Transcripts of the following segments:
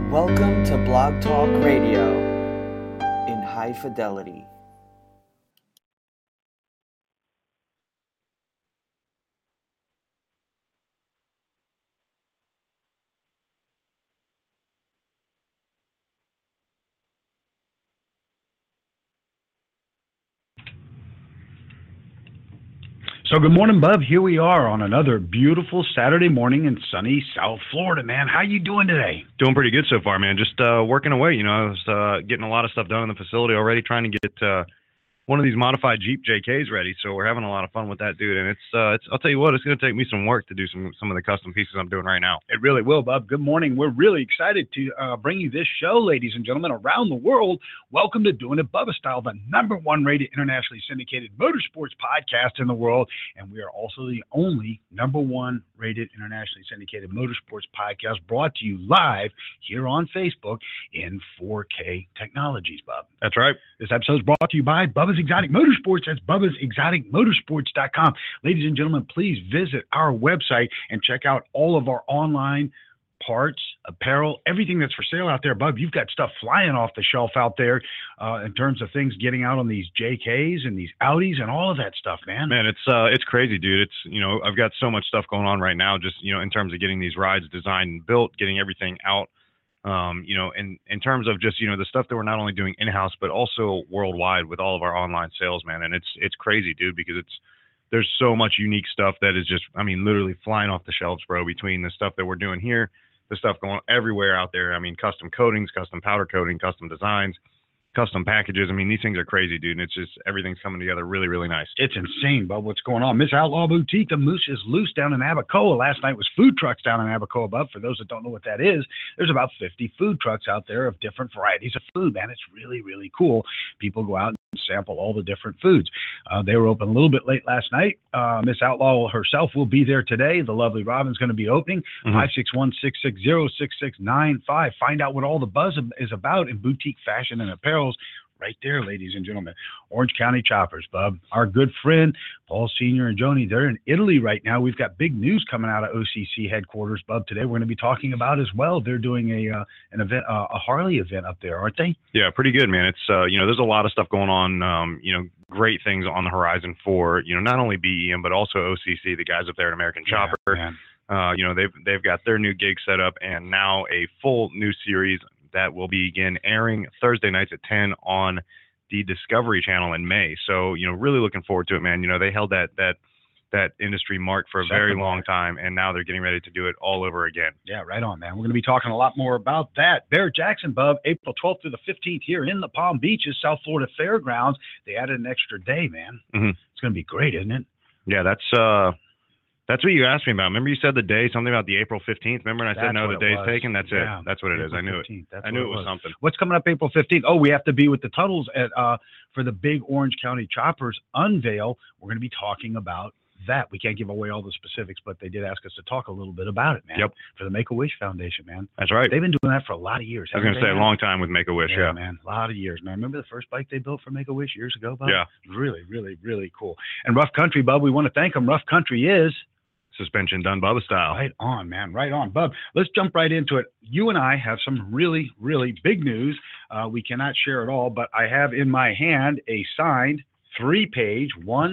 Welcome to Blog Talk Radio in high fidelity. So good morning, Bub. Here we are on another beautiful Saturday morning in sunny South Florida, man. How you doing today? Doing pretty good so far, man. Just working away. You know, I was getting a lot of stuff done in the facility already, trying to get one of these modified Jeep JKs ready. So we're having a lot of fun with that, dude. And it's I'll tell you what, it's going to take me some work to do some of the custom pieces I'm doing right now. It really will, Bub. Good morning. We're really excited to bring you this show, ladies and gentlemen, around the world. Welcome to Doing It Bubba Style, the #1 rated internationally syndicated motorsports podcast in the world. And we are also the only #1 rated internationally syndicated motorsports podcast brought to you live here on Facebook in 4K technologies, Bub. That's right. This episode is brought to you by Bubba's Exotic Motorsports. That's Bubba'sExoticMotorsports.com. Ladies and gentlemen, please visit our website and check out all of our online parts, apparel, everything that's for sale out there. Bub, you've got stuff flying off the shelf out there in terms of things getting out on these JKs and these Audis and all of that stuff, man. Man, it's crazy, dude. It's, you know, I've got so much stuff going on right now, just, you know, in terms of getting these rides designed and built, getting everything out. You know, in terms of just, you know, the stuff that we're not only doing in-house, but also worldwide with all of our online sales, man. And it's crazy, dude, because there's so much unique stuff that is just, I mean, literally flying off the shelves, bro, between the stuff that we're doing here, the stuff going everywhere out there. I mean, custom coatings, custom powder coating, custom designs, custom packages. I mean, these things are crazy, dude. And it's just, everything's coming together really, really nice. It's insane, Bub, what's going on. Miss Outlaw Boutique, the Moose is Loose down in Abacoa. Last night was food trucks down in Abacoa, Bub. For those that don't know what that is, there's about 50 food trucks out there of different varieties of food, man. It's really, really cool. People go out and sample all the different foods. They were open a little bit late last night. Miss Outlaw herself will be there today. The lovely Robin's going to be opening. 561-660-6695. Find out what all the buzz is about in boutique fashion and apparels. Right there, ladies and gentlemen. Orange County Choppers, Bub. Our good friend, Paul Sr. and Joni, they're in Italy right now. We've got big news coming out of OCC headquarters, Bub, today. We're going to be talking about as well. They're doing an event, a Harley event up there, aren't they? Yeah, pretty good, man. It's, you know, there's a lot of stuff going on, you know, great things on the horizon for, you know, not only BEM, but also OCC, the guys up there at American Chopper. Man. You know, they've got their new gig set up and now a full new series that will begin airing Thursday nights at 10 on the Discovery Channel in May. So, you know, really looking forward to it, man. You know, they held that industry mark for a very long time, and now they're getting ready to do it all over again. Yeah, right on, man. We're going to be talking a lot more about that. Barrett-Jackson, Bub, April 12th through the 15th here in the Palm Beaches, South Florida Fairgrounds. They added an extra day, man. Mm-hmm. It's going to be great, isn't it? Yeah, that's what you asked me about. Remember you said the day, something about the April 15th? Remember? And I said, no, the day's taken. That's it. That's what it is. I knew it. I knew it was something. What's coming up April 15th? Oh, we have to be with the Tuttles for the big Orange County Choppers unveil. We're going to be talking about that. We can't give away all the specifics, but they did ask us to talk a little bit about it, man. Yep. For the Make-A-Wish Foundation, man. That's right. They've been doing that for a lot of years. I was going to say a long time with Make-A-Wish, yeah. Man, a lot of years, man. Remember the first bike they built for Make-A-Wish years ago, Bub? Yeah. Really, really, really cool. And Rough Country, Bub, we want to thank them. Rough Country is suspension done Bubba style. Right on, man. Right on. Bub, let's jump right into it. You and I have some really, really big news. We cannot share it all, but I have in my hand a signed 3-page,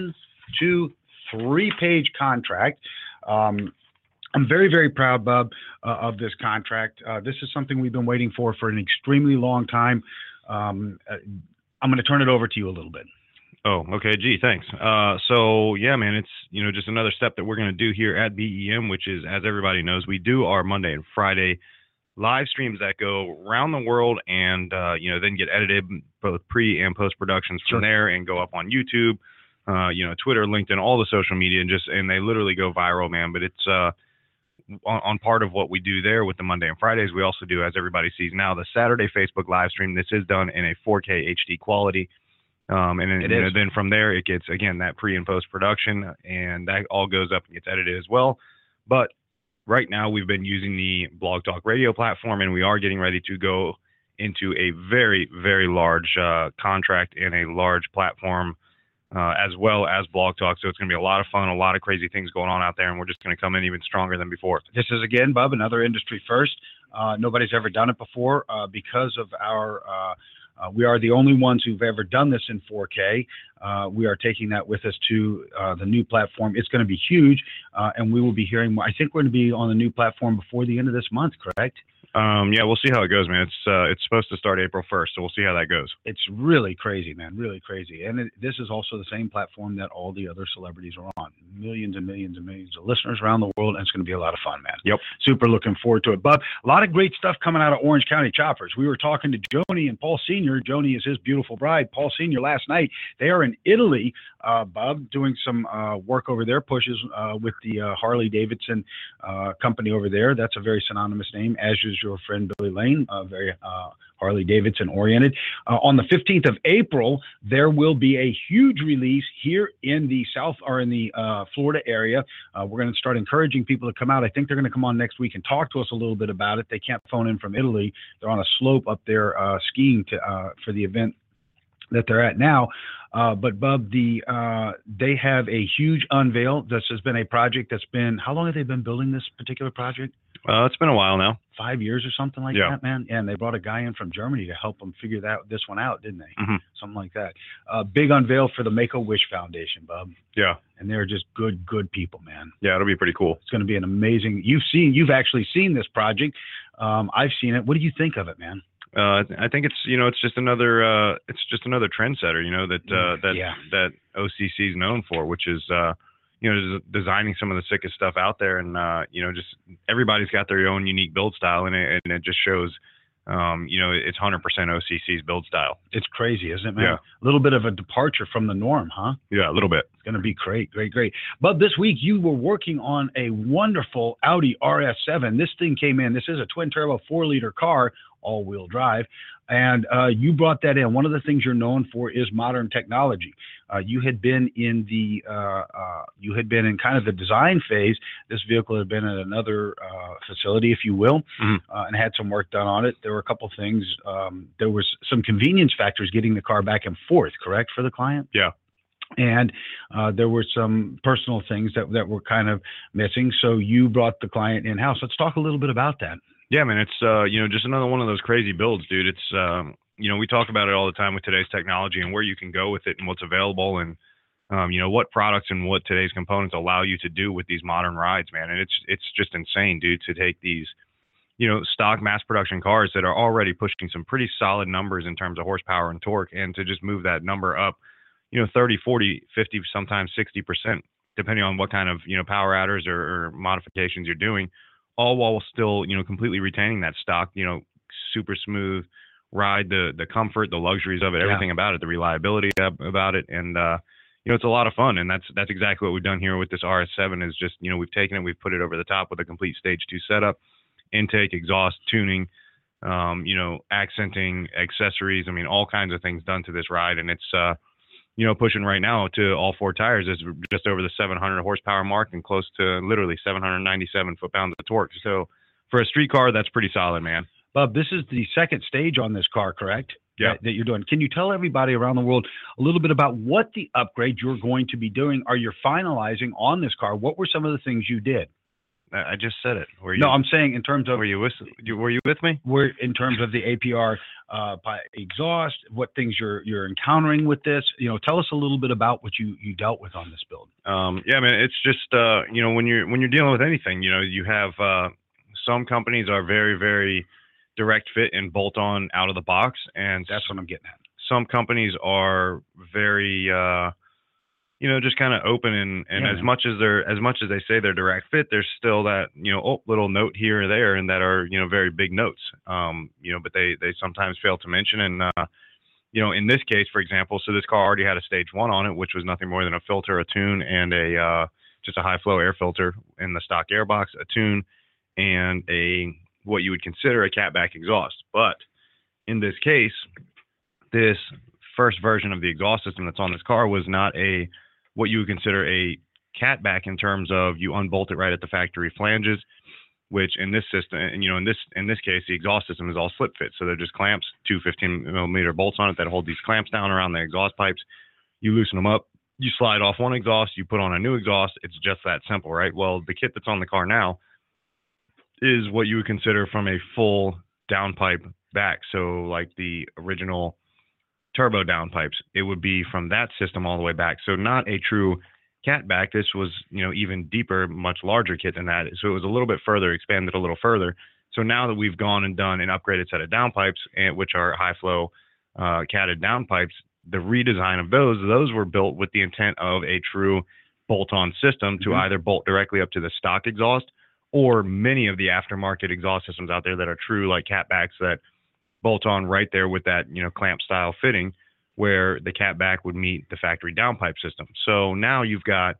3-page contract. I'm very, very proud, Bub, of this contract. This is something we've been waiting for an extremely long time. I'm going to turn it over to you a little bit. Oh, okay. Gee, thanks. So yeah, man, it's, you know, just another step that we're going to do here at BEM, which is, as everybody knows, we do our Monday and Friday live streams that go around the world and, you know, then get edited, both pre and post productions from there and go up on YouTube, you know, Twitter, LinkedIn, all the social media, and they literally go viral, man. But it's, on part of what we do there with the Monday and Fridays, we also do, as everybody sees now, the Saturday Facebook live stream. This is done in a 4K HD quality. And then, you know, then from there, it gets, again, that pre and post production, and that all goes up and gets edited as well. But right now, we've been using the Blog Talk Radio platform, and we are getting ready to go into a very, very large contract and a large platform as well as Blog Talk. So it's going to be a lot of fun, a lot of crazy things going on out there, and we're just going to come in even stronger than before. This is, again, Bub, another industry first. Nobody's ever done it before because of our. We are the only ones who've ever done this in 4K. We are taking that with us to the new platform. It's going to be huge, and we will be hearing more. I think we're going to be on the new platform before the end of this month, correct? Yeah, we'll see how it goes, man. It's supposed to start April 1st, so we'll see how that goes. It's really crazy, man, really crazy. And this is also the same platform that all the other celebrities are on. Millions and millions and millions of listeners around the world, and it's going to be a lot of fun, man. Yep. Super looking forward to it. Bub, a lot of great stuff coming out of Orange County Choppers. We were talking to Joni and Paul Sr. Joni is his beautiful bride. Paul Sr. last night. They are in Italy, Bub, doing some work over there, pushes with the Harley Davidson company over there. That's a very synonymous name, as is your friend Billy Lane, very Harley Davidson oriented. On the 15th of April, there will be a huge release here in the Florida area. We're going to start encouraging people to come out. I think they're going to come on next week and talk to us a little bit about it. They can't phone in from Italy. They're on a slope up there skiing for the event that they're at now. But Bub, they have a huge unveil. This has been a project that's been, how long have they been building this particular project? It's been a while now. 5 years or something like that, man. And they brought a guy in from Germany to help them figure this one out, didn't they? Mm-hmm. Something like that. Big unveil for the Make-A-Wish Foundation, Bub. Yeah. And they're just good people, man. Yeah, it'll be pretty cool. It's going to be an amazing. You've actually seen this project. I've seen it. What do you think of it, man? I think it's just another trendsetter, that OCC is known for, which is designing some of the sickest stuff out there, and just everybody's got their own unique build style, and it just shows. It's 100% OCC's build style. It's crazy, isn't it, man? Yeah. A little bit of a departure from the norm, huh? Yeah, a little bit. It's going to be great. But this week you were working on a wonderful Audi RS7. This thing came in. This is a twin turbo 4-liter car, all-wheel drive, and you brought that in. One of the things you're known for is modern technology. You had been in kind of the design phase. This vehicle had been at another facility, if you will, and had some work done on it. There were a couple things. There was some convenience factors getting the car back and forth, correct, for the client? Yeah. And there were some personal things that were kind of missing. So you brought the client in-house. Let's talk a little bit about that. Yeah, man, it's just another one of those crazy builds, dude. It's we talk about it all the time with today's technology and where you can go with it and what's available, and what products and what today's components allow you to do with these modern rides, man. And it's just insane, dude, to take these stock mass production cars that are already pushing some pretty solid numbers in terms of horsepower and torque, and to just move that number up 30, 40, 50, sometimes 60%, depending on what kind of power adders or modifications you're doing, all while still completely retaining that stock super smooth ride, the comfort, the luxuries of it, everything about it, the reliability about it, and it's a lot of fun. And that's exactly what we've done here with this RS7. Is just we've taken it, we've put it over the top with a complete stage 2 setup, intake, exhaust, tuning, accenting, accessories. I mean, all kinds of things done to this ride, and it's pushing right now to all 4 tires is just over the 700 horsepower mark and close to literally 797 foot-pounds of torque. So for a street car, that's pretty solid, man. Bub, this is the second stage on this car, correct? Yeah. That you're doing. Can you tell everybody around the world a little bit about what the upgrade you're going to be doing, or you're finalizing on this car? What were some of the things you did? I just said it. No, I'm saying in terms of. Were you with me? We're in terms of the APR exhaust, what things you're encountering with this. Tell us a little bit about what you dealt with on this build. Yeah, man, it's just when you're dealing with anything, you have some companies are very, very direct fit and bolt on out of the box, and that's what I'm getting at. Some companies are very just kind of open, and as much as they say they're direct fit, there's still that little note here or there, and that are very big notes, but they sometimes fail to mention. And in this case, for example, so this car already had a stage 1 on it, which was nothing more than a filter, a tune, and just a high flow air filter in the stock airbox, a tune, and what you would consider a catback exhaust. But in this case, this first version of the exhaust system that's on this car was not what you would consider a catback, in terms of you unbolt it right at the factory flanges, which in this system, and in this case, the exhaust system is all slip fit. So they're just clamps, 2 15mm bolts on it that hold these clamps down around the exhaust pipes. You loosen them up, you slide off one exhaust, you put on a new exhaust. It's just that simple, right? Well, the kit that's on the car now is what you would consider from a full downpipe back. So like the original turbo downpipes, it would be from that system all the way back. So not a true cat back. This was, even deeper, much larger kit than that. So it was a little bit further, expanded a little further. So now that we've gone and done an upgraded set of downpipes, which are high flow catted downpipes, the redesign of those were built with the intent of a true bolt-on system to either bolt directly up to the stock exhaust, or many of the aftermarket exhaust systems out there that are true like catbacks that bolt on right there with that, clamp style fitting where the catback would meet the factory downpipe system. So now you've got,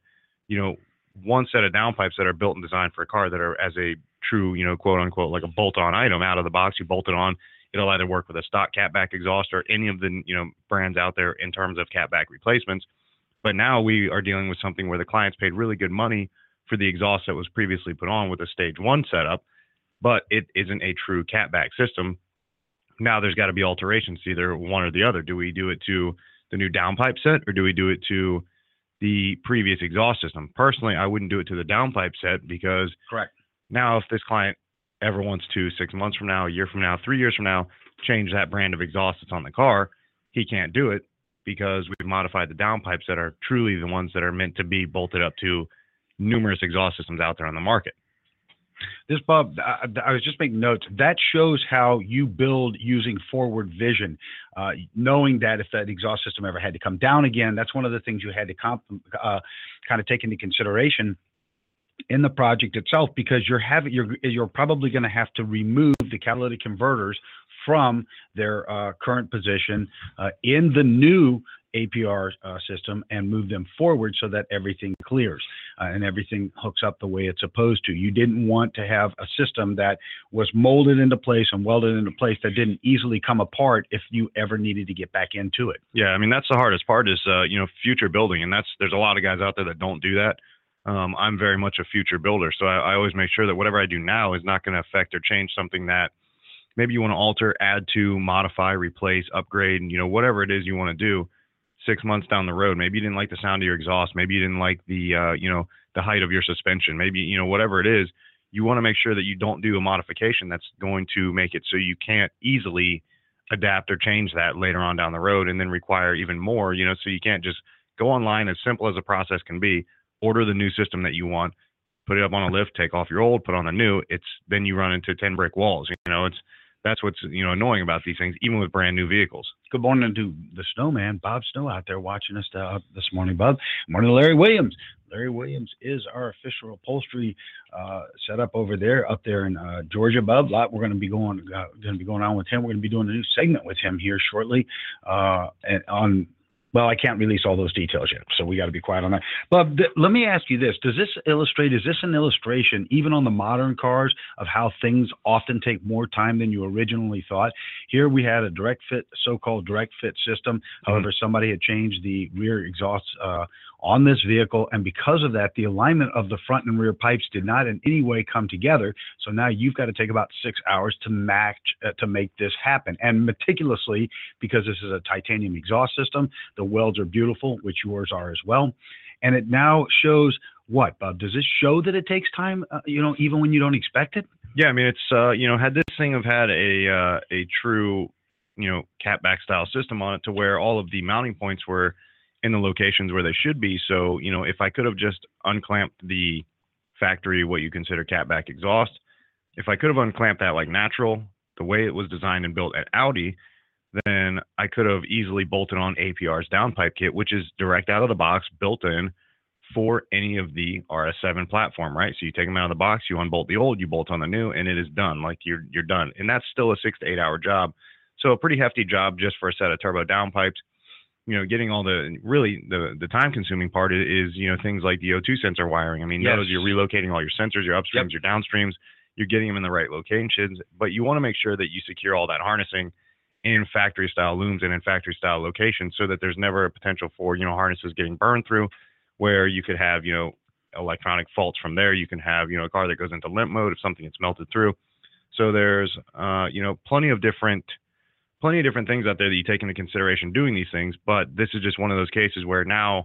one set of downpipes that are built and designed for a car that are as a true, quote unquote, like a bolt-on item out of the box. You bolt it on, it'll either work with a stock catback exhaust or any of the, brands out there in terms of catback replacements. But now we are dealing with something where the clients paid really good money for the exhaust that was previously put on with a stage 1 setup, but it isn't a true catback system. Now there's got to be alterations to either one or the other. Do we do it to the new downpipe set, or do we do it to the previous exhaust system? Personally, I wouldn't do it to the downpipe set, because correct. Now if this client ever wants to 6 months from now, a year from now, 3 years from now, change that brand of exhaust that's on the car, he can't do it because we've modified the downpipes that are truly the ones that are meant to be bolted up to numerous exhaust systems out there on the market. This, Bob, I was just making notes. That shows how you build using forward vision, knowing that if that exhaust system ever had to come down again, that's one of the things you had to kind of take into consideration in the project itself, because you're probably going to have to remove the catalytic converters from their current position in the new APR system and move them forward so that everything clears and everything hooks up the way it's supposed to. You didn't want to have a system that was molded into place and welded into place that didn't easily come apart if you ever needed to get back into it. Yeah, I mean, that's the hardest part is, future building. And there's a lot of guys out there that don't do that. I'm very much a future builder. So I always make sure that whatever I do now is not going to affect or change something that maybe you want to alter, add to, modify, replace, upgrade, whatever it is you want to do 6 months down the road. Maybe you didn't like the sound of your exhaust. Maybe you didn't like the, the height of your suspension. Maybe, whatever it is, you want to make sure that you don't do a modification that's going to make it so you can't easily adapt or change that later on down the road and then require even more, so you can't just go online, as simple as the process can be, order the new system that you want, put it up on a lift, take off your old, put on the new. Then you run into 10 brick walls. That's what's annoying about these things, even with brand new vehicles. Good morning to the snowman, Bob Snow, out there watching us this morning, Bob. Good morning to Larry Williams. Larry Williams is our official upholstery setup over there, up there in Georgia, Bob. We're going to be going on with him. We're going to be doing a new segment with him here shortly, and on. Well, I can't release all those details yet, so we got to be quiet on that. But let me ask you this. Is this an illustration, even on the modern cars, of how things often take more time than you originally thought? Here we had a so-called direct fit system. However, somebody had changed the rear exhausts on this vehicle, and because of that, the alignment of the front and rear pipes did not in any way come together. So now you've got to take about 6 hours to make this happen, and meticulously, because this is a titanium exhaust system. The welds are beautiful, which yours are as well. And it now shows what, Bob? Does this show that it takes time, even when you don't expect it? Yeah, I mean, it's, had this thing have had a true, catback style system on it to where all of the mounting points were in the locations where they should be. So, if I could have just unclamped the factory, what you consider catback exhaust, if I could have unclamped that like natural, the way it was designed and built at Audi, then I could have easily bolted on APR's downpipe kit, which is direct out of the box, built in for any of the RS7 platform, right? So you take them out of the box, you unbolt the old, you bolt on the new, and it is done. Like you're done. And that's still a 6 to 8 hour job. So a pretty hefty job just for a set of turbo downpipes. Getting all the time consuming part is, things like the O2 sensor wiring. I mean, yes. You're relocating all your sensors, your upstreams, your downstreams, you're getting them in the right locations, but you want to make sure that you secure all that harnessing in factory style looms and in factory style locations so that there's never a potential for, harnesses getting burned through, where you could have, electronic faults from there. You can have, a car that goes into limp mode if something gets melted through. So there's, plenty of different things out there that you take into consideration doing these things. But this is just one of those cases where now,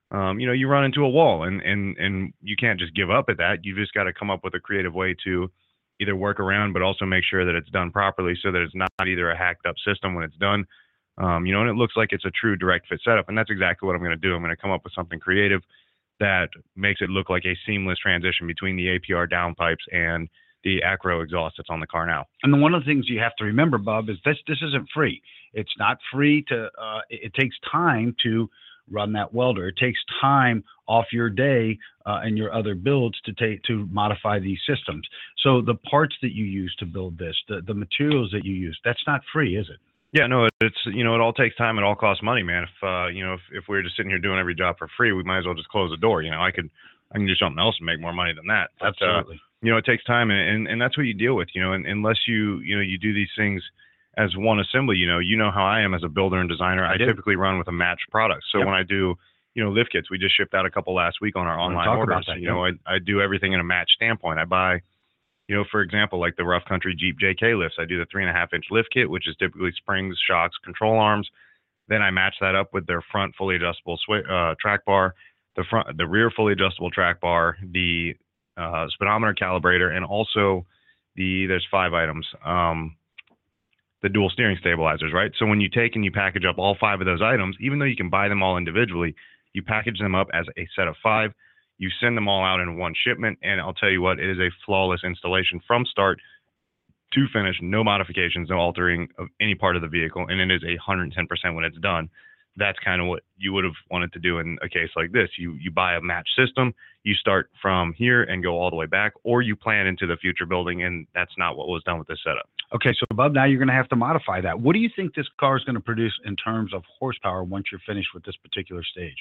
you run into a wall and you can't just give up at that. You've just got to come up with a creative way to either work around, but also make sure that it's done properly so that it's not either a hacked up system when it's done, and it looks like it's a true direct fit setup. And that's exactly what I'm going to do. I'm going to come up with something creative that makes it look like a seamless transition between the APR downpipes and the Acro exhaust that's on the car now. And one of the things you have to remember, Bob, is this isn't free. It's not free to, it takes time to run that welder. It takes time off your day and your other builds to modify these systems. So the parts that you use to build this, the materials that you use, that's not free, is it? Yeah, no, it's, it all takes time. It all costs money, man. If we were just sitting here doing every job for free, we might as well just close the door. I can do something else and make more money than that. But, absolutely. It takes time, and that's what you deal with, and unless you do these things as one assembly, you know how I am as a builder and designer. I typically run with a matched product. So when I do, lift kits, we just shipped out a couple last week on our online orders. I do everything in a matched standpoint. I buy, for example, like the Rough Country Jeep JK lifts, I do the 3.5-inch lift kit, which is typically springs, shocks, control arms. Then I match that up with their front fully adjustable track bar, the rear fully adjustable track bar, the speedometer calibrator, and also there's 5 items, the dual steering stabilizers, right? So when you take and you package up all 5 of those items, even though you can buy them all individually, you package them up as a set of 5. You send them all out in one shipment, and I'll tell you what, it is a flawless installation from start to finish, no modifications, no altering of any part of the vehicle, and it is 110% when it's done. That's kind of what you would have wanted to do in a case like this. You buy a match system, you start from here and go all the way back, or you plan into the future building, and that's not what was done with this setup. Okay, so Bob, now you're going to have to modify that. What do you think this car is going to produce in terms of horsepower once you're finished with this particular stage?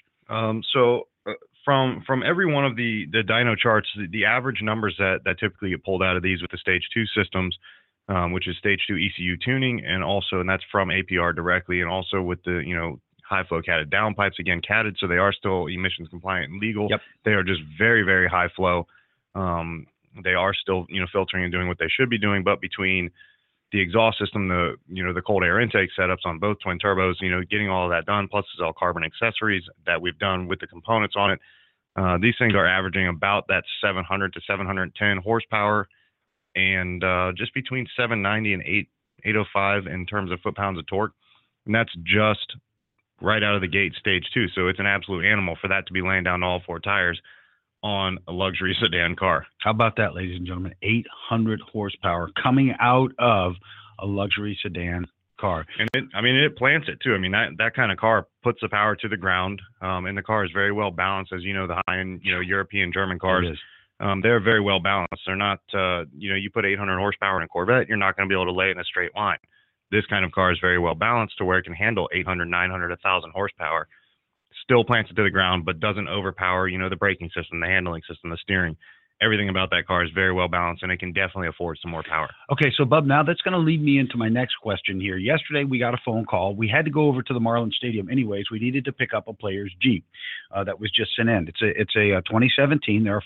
From every one of the dyno charts, the average numbers that typically get pulled out of these with the Stage 2 systems, which is Stage 2 ECU tuning, and that's from APR directly, and also with the high flow catted downpipes, again catted, so they are still emissions compliant and legal. Yep. They are just very, very high flow. They are still filtering and doing what they should be doing, but between the exhaust system, the cold air intake setups on both twin turbos, getting all of that done, plus it's all carbon accessories that we've done with the components on it. These things are averaging about that 700 to 710 horsepower, and just between 790 and 805 in terms of foot-pounds of torque. And that's just right out of the gate Stage 2. So it's an absolute animal for that to be laying down all 4 tires on a luxury sedan car. How about that, ladies and gentlemen? 800 horsepower coming out of a luxury sedan car. And it plants it too. That kind of car puts the power to the ground, and the car is very well balanced. As the high-end, European German cars, they're very well balanced. They're not, you put 800 horsepower in a Corvette, you're not going to be able to lay it in a straight line. This kind of car is very well balanced to where it can handle 800, 900, 1,000 horsepower. Still plants it to the ground, but doesn't overpower, the braking system, the handling system, the steering. Everything about that car is very well balanced, and it can definitely afford some more power. Okay, so Bub, now that's going to lead me into my next question here. Yesterday, we got a phone call. We had to go over to the Marlins Stadium anyways. We needed to pick up a player's Jeep that was just sent in. It's a 2017. There are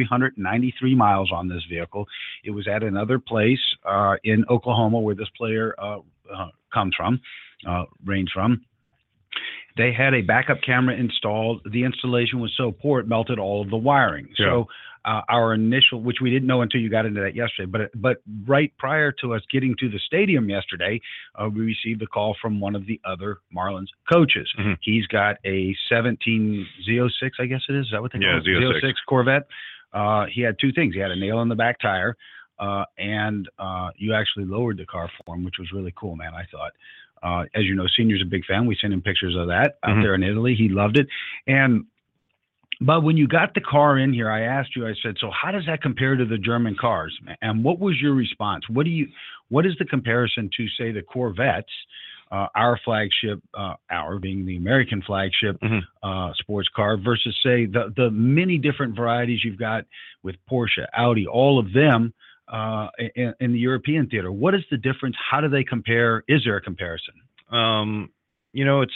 4,393 miles on this vehicle. It was at another place in Oklahoma where this player comes from, range from. They had a backup camera installed. The installation was so poor it melted all of the wiring. Yeah. So our initial, which we didn't know until you got into that yesterday, but right prior to us getting to the stadium yesterday, we received a call from one of the other Marlins coaches. Mm-hmm. He's got a 17 Z06, I guess it is. Is that what they call it? Z06 Corvette. He had 2 things. He had a nail in the back tire, and you actually lowered the car for him, which was really cool, man, I thought. As you know, Senior's a big fan. We sent him pictures of that out there in Italy. He loved it. But when you got the car in here, I asked you, I said, so how does that compare to the German cars? And what was your response? What is the comparison to, say, the Corvettes, our flagship, our being the American flagship sports car, versus, say, the many different varieties you've got with Porsche, Audi, all of them, in the European theater? What is the difference? How do they compare? Is there a comparison? It's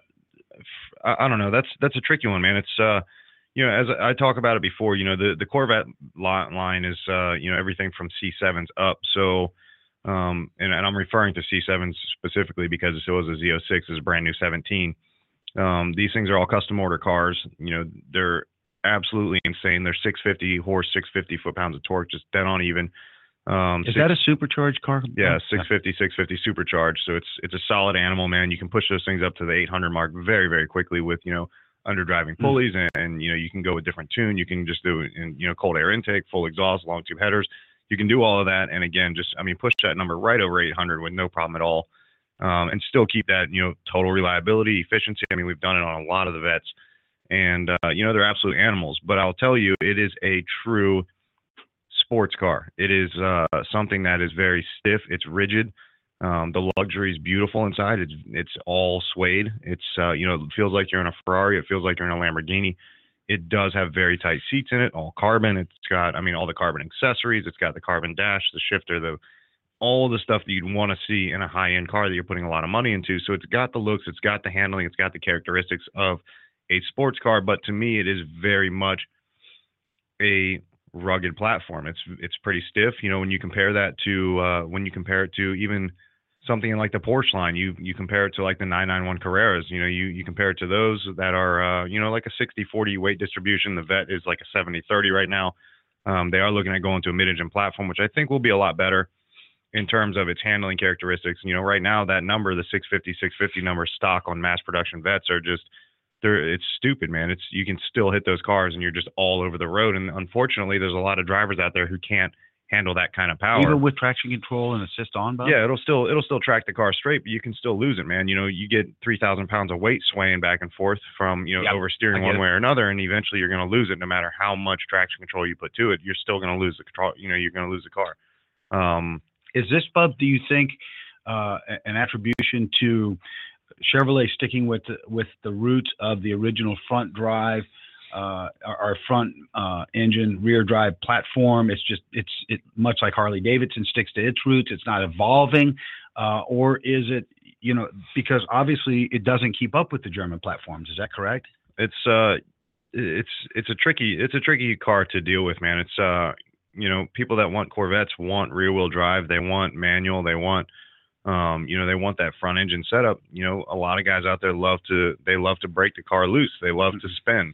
I don't know. That's a tricky one, man. It's as I talk about it before, the Corvette line is everything from C7s up. So and I'm referring to C7s specifically because it was a Z06, is a brand new 17. These things are all custom order cars. They're absolutely insane. They're 650 horse, 650 foot-pounds of torque, just dead on even. Is that a supercharged car? Yeah, 650 supercharged. So it's a solid animal, man. You can push those things up to the 800 mark very, very quickly with, underdriving pulleys, and you can go with different tune. You can just do it in, cold air intake, full exhaust, long tube headers. You can do all of that. And again, push that number right over 800 with no problem at all. And still keep that, total reliability, efficiency. I mean, we've done it on a lot of the vets, and, they're absolute animals. But I'll tell you, it is a true sports car. It is something that is very stiff. It's rigid. The luxury is beautiful inside. It's all suede. It's it feels like you're in a Ferrari. It feels like you're in a Lamborghini. It does have very tight seats in it, all carbon. It's got, all the carbon accessories. It's got the carbon dash, the shifter, all the stuff that you'd want to see in a high-end car that you're putting a lot of money into. So it's got the looks, it's got the handling, it's got the characteristics of a sports car. But to me, it is very much a rugged platform. It's pretty stiff. When you compare that to even something like the Porsche line, you compare it to like the 991 Carreras. You compare it to those that are like a 60-40 weight distribution. The Vet is like a 70-30 right now. They are looking at going to a mid-engine platform, which I think will be a lot better in terms of its handling characteristics. Right now that number, the 650 number stock on mass production Vets are just, it's stupid, man. You can still hit those cars and you're just all over the road. And unfortunately, there's a lot of drivers out there who can't handle that kind of power. Even with traction control and assist on, Bob? Yeah, it'll still track the car straight, but you can still lose it, man. You get 3,000 pounds of weight swaying back and forth from, oversteering one way or another, and eventually you're going to lose it no matter how much traction control you put to it. You're still going to lose the control. You're going to lose the car. Is this, Bub, do you think, an attribution to Chevrolet sticking with the roots of the original front drive, our front engine rear drive platform? It's much like Harley Davidson sticks to its roots. It's not evolving, or is it because obviously it doesn't keep up with the German platforms? Is that correct? It's a tricky car to deal with, man. It's people that want Corvettes want rear wheel drive. They want manual. They want they want that front engine setup. A lot of guys out there love to break the car loose. They love to spin.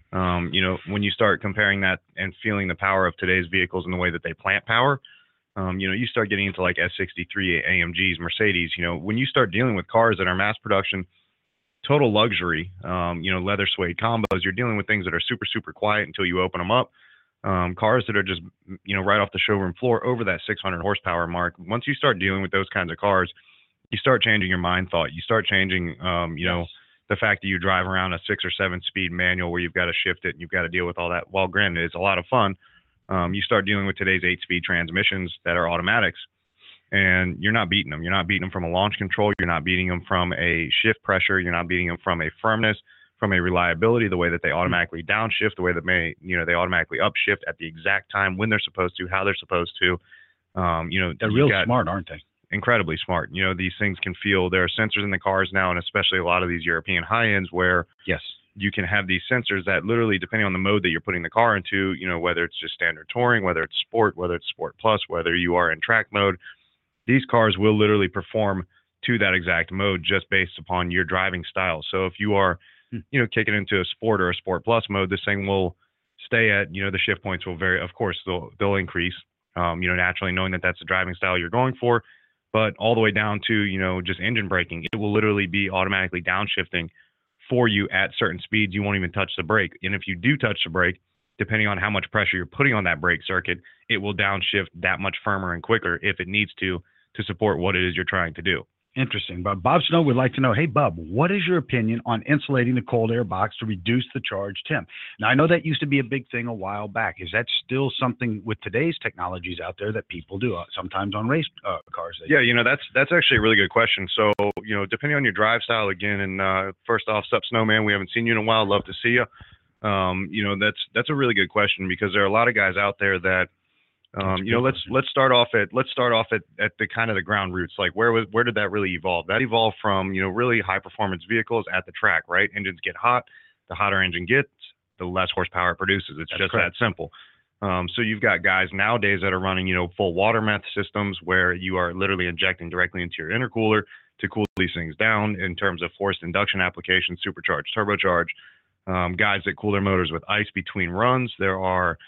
When you start comparing that and feeling the power of today's vehicles and the way that they plant power, you start getting into like S63 AMGs, Mercedes. When you start dealing with cars that are mass production, total luxury, leather suede combos, you're dealing with things that are super, super quiet until you open them up. Cars that are just, right off the showroom floor over that 600 horsepower mark. Once you start dealing with those kinds of cars, you start changing your mind thought. You start changing, the fact that you drive around a 6 or 7 speed manual where you've got to shift it and you've got to deal with all that. While granted, it's a lot of fun. You start dealing with today's 8-speed transmissions that are automatics, and you're not beating them. You're not beating them from a launch control. You're not beating them from a shift pressure. You're not beating them from a firmness, from a reliability, the way that they automatically downshift, the way that they automatically upshift at the exact time when they're supposed to, how they're supposed to. They're real smart, aren't they? Incredibly smart. These things can feel, there are sensors in the cars now, and especially a lot of these European high ends where you can have these sensors that literally, depending on the mode that you're putting the car into, whether it's just standard touring, whether it's sport, whether it's sport plus, whether you are in track mode, these cars will literally perform to that exact mode just based upon your driving style. So if you are kicking into a sport or a sport plus mode, this thing will stay at, the shift points will vary. Of course, they'll increase, naturally, knowing that that's the driving style you're going for, but all the way down to, just engine braking. It will literally be automatically downshifting for you at certain speeds. You won't even touch the brake. And if you do touch the brake, depending on how much pressure you're putting on that brake circuit, it will downshift that much firmer and quicker if it needs to support what it is you're trying to do. Interesting. But Bob Snow would like to know, hey, Bub, what is your opinion on insulating the cold air box to reduce the charge temp? Now, I know that used to be a big thing a while back. Is that still something with today's technologies out there that people do, sometimes on race cars? Yeah, that's actually a really good question. So, depending on your drive style, again, and first off, sup, Snowman, we haven't seen you in a while. Love to see you. That's a really good question, because there are a lot of guys out there that, let's start off at the kind of the ground roots. Like where did that really evolve? That evolved from, really high performance vehicles at the track, right? Engines get hot. The hotter engine gets, the less horsepower it produces. It's just that simple. So you've got guys nowadays that are running, full water meth systems where you are literally injecting directly into your intercooler to cool these things down in terms of forced induction applications, supercharged, turbocharged. Guys that cool their motors with ice between runs. There are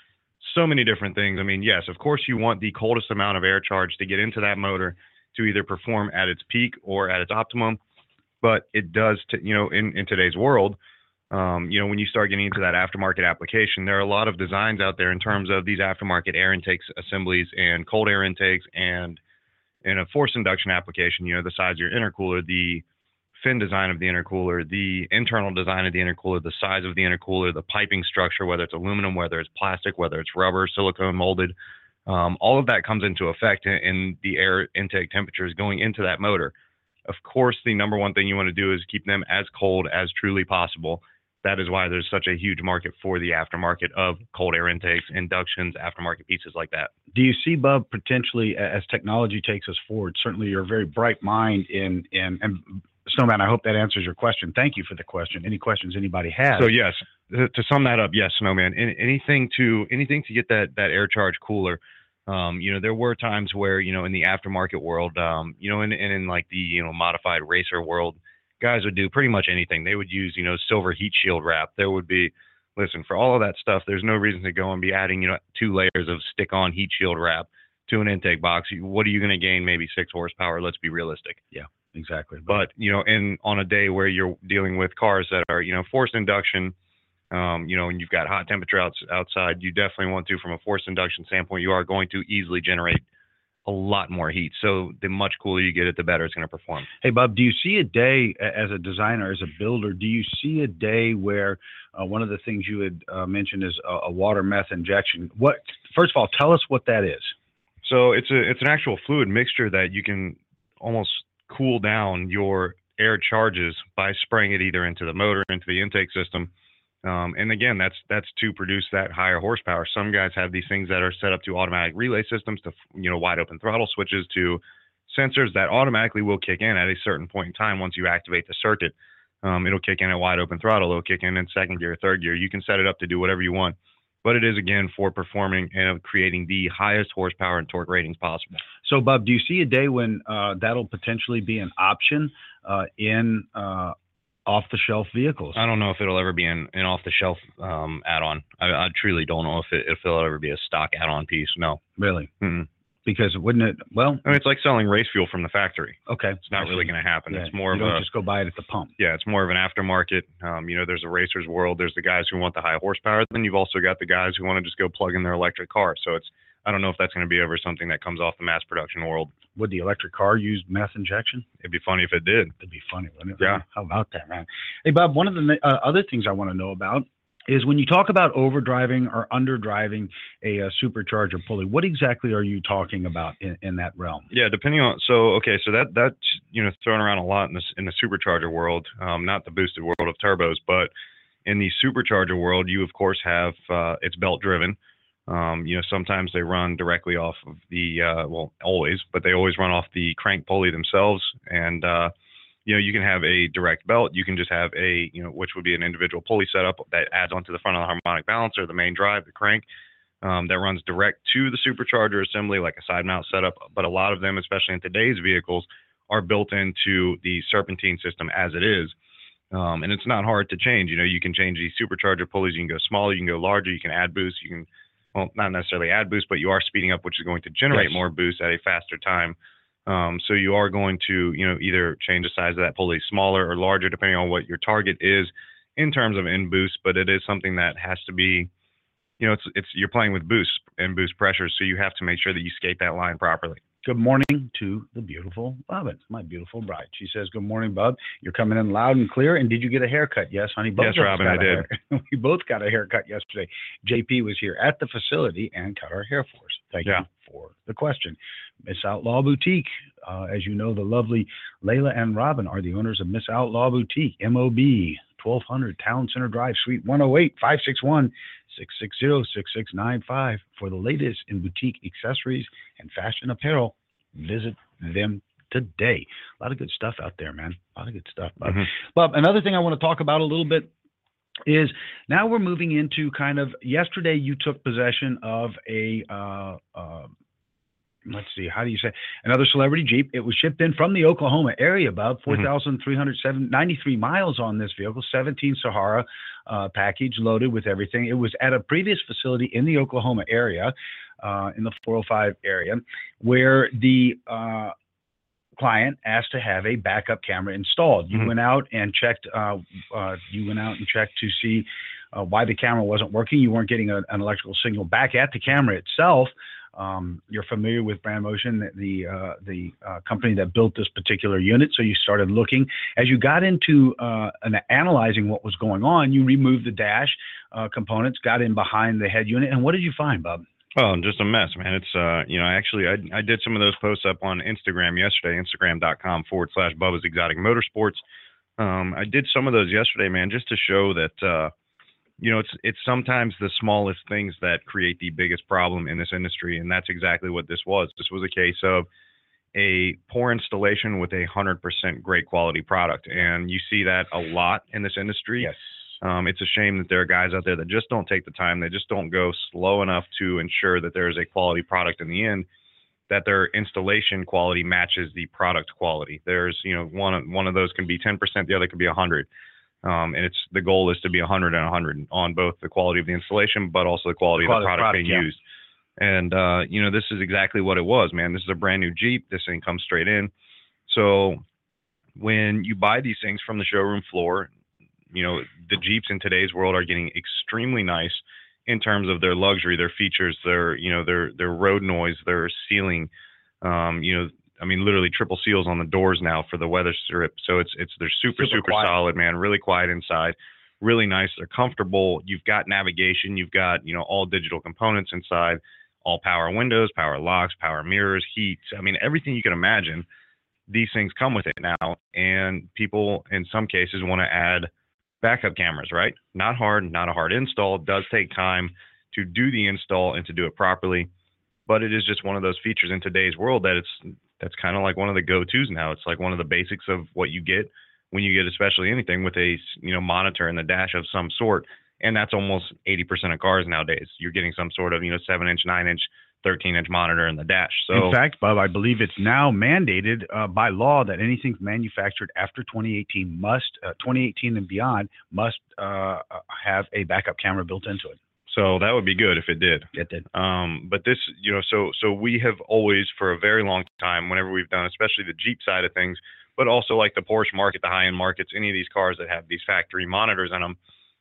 so many different things. I mean, yes, of course you want the coldest amount of air charge to get into that motor to either perform at its peak or at its optimum. But it does, in today's world, when you start getting into that aftermarket application, there are a lot of designs out there in terms of these aftermarket air intakes assemblies and cold air intakes. And in a forced induction application, the size of your intercooler, the fin design of the intercooler, the internal design of the intercooler, the size of the intercooler, the piping structure, whether it's aluminum, whether it's plastic, whether it's rubber, silicone molded, all of that comes into effect in the air intake temperatures going into that motor. Of course, the number one thing you want to do is keep them as cold as truly possible. That is why there's such a huge market for the aftermarket of cold air intakes, inductions, aftermarket pieces like that. Do you see, Bub, potentially as technology takes us forward? Certainly, you're a very bright mind and Snowman, I hope that answers your question. Thank you for the question. Any questions anybody has? So yes, to sum that up, yes, Snowman. Anything to get that air charge cooler. There were times where in the aftermarket world, and in like the modified racer world, guys would do pretty much anything. They would use silver heat shield wrap. There would be, listen, for all of that stuff, there's no reason to go and be adding 2 layers of stick-on heat shield wrap to an intake box. What are you going to gain? Maybe 6 horsepower. Let's be realistic. Yeah. Exactly. But, on a day where you're dealing with cars that are, forced induction, and you've got hot temperature outside, you definitely want to, from a forced induction standpoint, you are going to easily generate a lot more heat. So the much cooler you get it, the better it's going to perform. Hey, Bob, do you see a day as a designer, as a builder, do you see a day where one of the things you had mentioned is a water meth injection? First of all, tell us what that is. So it's an actual fluid mixture that you can almost cool down your air charges by spraying it either into the motor, into the intake system. And again, that's to produce that higher horsepower. Some guys have these things that are set up to automatic relay systems, to wide open throttle switches, to sensors that automatically will kick in at a certain point in time. Once you activate the circuit, it'll kick in at wide open throttle. It'll kick in second gear, third gear. You can set it up to do whatever you want. But it is, again, for performing and creating the highest horsepower and torque ratings possible. So, Bob, do you see a day when that'll potentially be an option in off-the-shelf vehicles? I don't know if it'll ever be an off-the-shelf add-on. I truly don't know if it'll ever be a stock add-on piece. No. Really? Mm-mm. Because wouldn't it? Well, I mean, it's like selling race fuel from the factory. Okay, it's not really going to happen. Yeah, it's more you of don't just go buy it at the pump. Yeah, it's more of an aftermarket. There's a racer's world. There's the guys who want the high horsepower. Then you've also got the guys who want to just go plug in their electric car. So I don't know if that's going to be ever something that comes off the mass production world. Would the electric car use meth injection? It'd be funny if it did. It'd be funny, wouldn't it? Yeah. How about that, man? Hey, Bob, one of the other things I want to know about is when you talk about overdriving or underdriving a supercharger pulley, what exactly are you talking about in that realm? Yeah, depending on, that's thrown around a lot in the supercharger world, not the boosted world of turbos, but in the supercharger world, you of course have it's belt driven. Sometimes they run directly off of the always, but they always run off the crank pulley themselves, and you can have a direct belt. You can just have which would be an individual pulley setup that adds onto the front of the harmonic balancer, the main drive, the crank, that runs direct to the supercharger assembly, like a side mount setup. But a lot of them, especially in today's vehicles, are built into the serpentine system as it is. And it's not hard to change. You can change these supercharger pulleys. You can go smaller, you can go larger, you can add boost. You can, well, not necessarily add boost, but you are speeding up, which is going to generate more boost at a faster time. So you are going to, either change the size of that pulley smaller or larger, depending on what your target is in terms of in boost. But it is something that has to be, you're playing with boost and boost pressures. So you have to make sure that you skate that line properly. Good morning to the beautiful Robin, my beautiful bride. She says, good morning, Bub. You're coming in loud and clear. And did you get a haircut? Yes, honey. Yes, Robin, I did. We both got a haircut yesterday. JP was here at the facility and cut our hair for us. Thank you for the question. Miss Outlaw Boutique. As you know, the lovely Layla and Robin are the owners of Miss Outlaw Boutique, MOB, 1200 Town Center Drive, Suite 108, 561-660-6695. For the latest in boutique accessories and fashion apparel, visit them today. A lot of good stuff out there, man. A lot of good stuff. Mm-hmm. Bob, another thing I want to talk about a little bit is now we're moving into kind of, yesterday you took possession of a let's see, how do you say, another celebrity Jeep. It was shipped in from the Oklahoma area, about 4,393 miles on this vehicle, 17 Sahara package loaded with everything. It was at a previous facility in the Oklahoma area, in the 405 area, where the client asked to have a backup camera installed. You went out and checked. To see why the camera wasn't working. You weren't getting an electrical signal back at the camera itself. You're familiar with Brand Motion, the company that built this particular unit. So you started looking. As you got into analyzing what was going on, you removed the dash components, got in behind the head unit, and what did you find, Bub? Oh, just a mess, man. It's, I did some of those posts up on Instagram yesterday, Instagram.com/Bubba's Exotic Motorsports. I did some of those yesterday, man, just to show that, it's sometimes the smallest things that create the biggest problem in this industry. And that's exactly what this was. This was a case of a poor installation with 100% great quality product. And you see that a lot in this industry. Yes. It's a shame that there are guys out there that just don't take the time. They just don't go slow enough to ensure that there is a quality product in the end, that their installation quality matches the product quality. There's, one of those can be 10%, the other could be 100. And the goal is to be 100 and 100 on both the quality of the installation, but also the quality of the product being used. And, this is exactly what it was, man. This is a brand new Jeep. This thing comes straight in. So when you buy these things from the showroom floor, the Jeeps in today's world are getting extremely nice in terms of their luxury, their features, their road noise, their sealing, literally triple seals on the doors now for the weather strip. So they're super solid, man, really quiet inside, really nice. They're comfortable. You've got navigation, you've got, all digital components inside, all power windows, power locks, power mirrors, heat. Everything you can imagine, these things come with it now. And people in some cases want to add backup cameras, right? Not a hard install. It does take time to do the install and to do it properly, but it is just one of those features in today's world that's kind of like one of the go-tos now. It's like one of the basics of what you get when you get especially anything with a monitor in the dash of some sort, and that's almost 80% of cars nowadays. You're getting some sort of 7-inch, 9-inch, 13-inch monitor in the dash. So, in fact, Bob, I believe it's now mandated by law that anything manufactured after 2018 2018 and beyond must have a backup camera built into it. So that would be good if it did. It did. But this, so we have always, for a very long time, whenever we've done, especially the Jeep side of things, but also like the Porsche market, the high-end markets, any of these cars that have these factory monitors in them,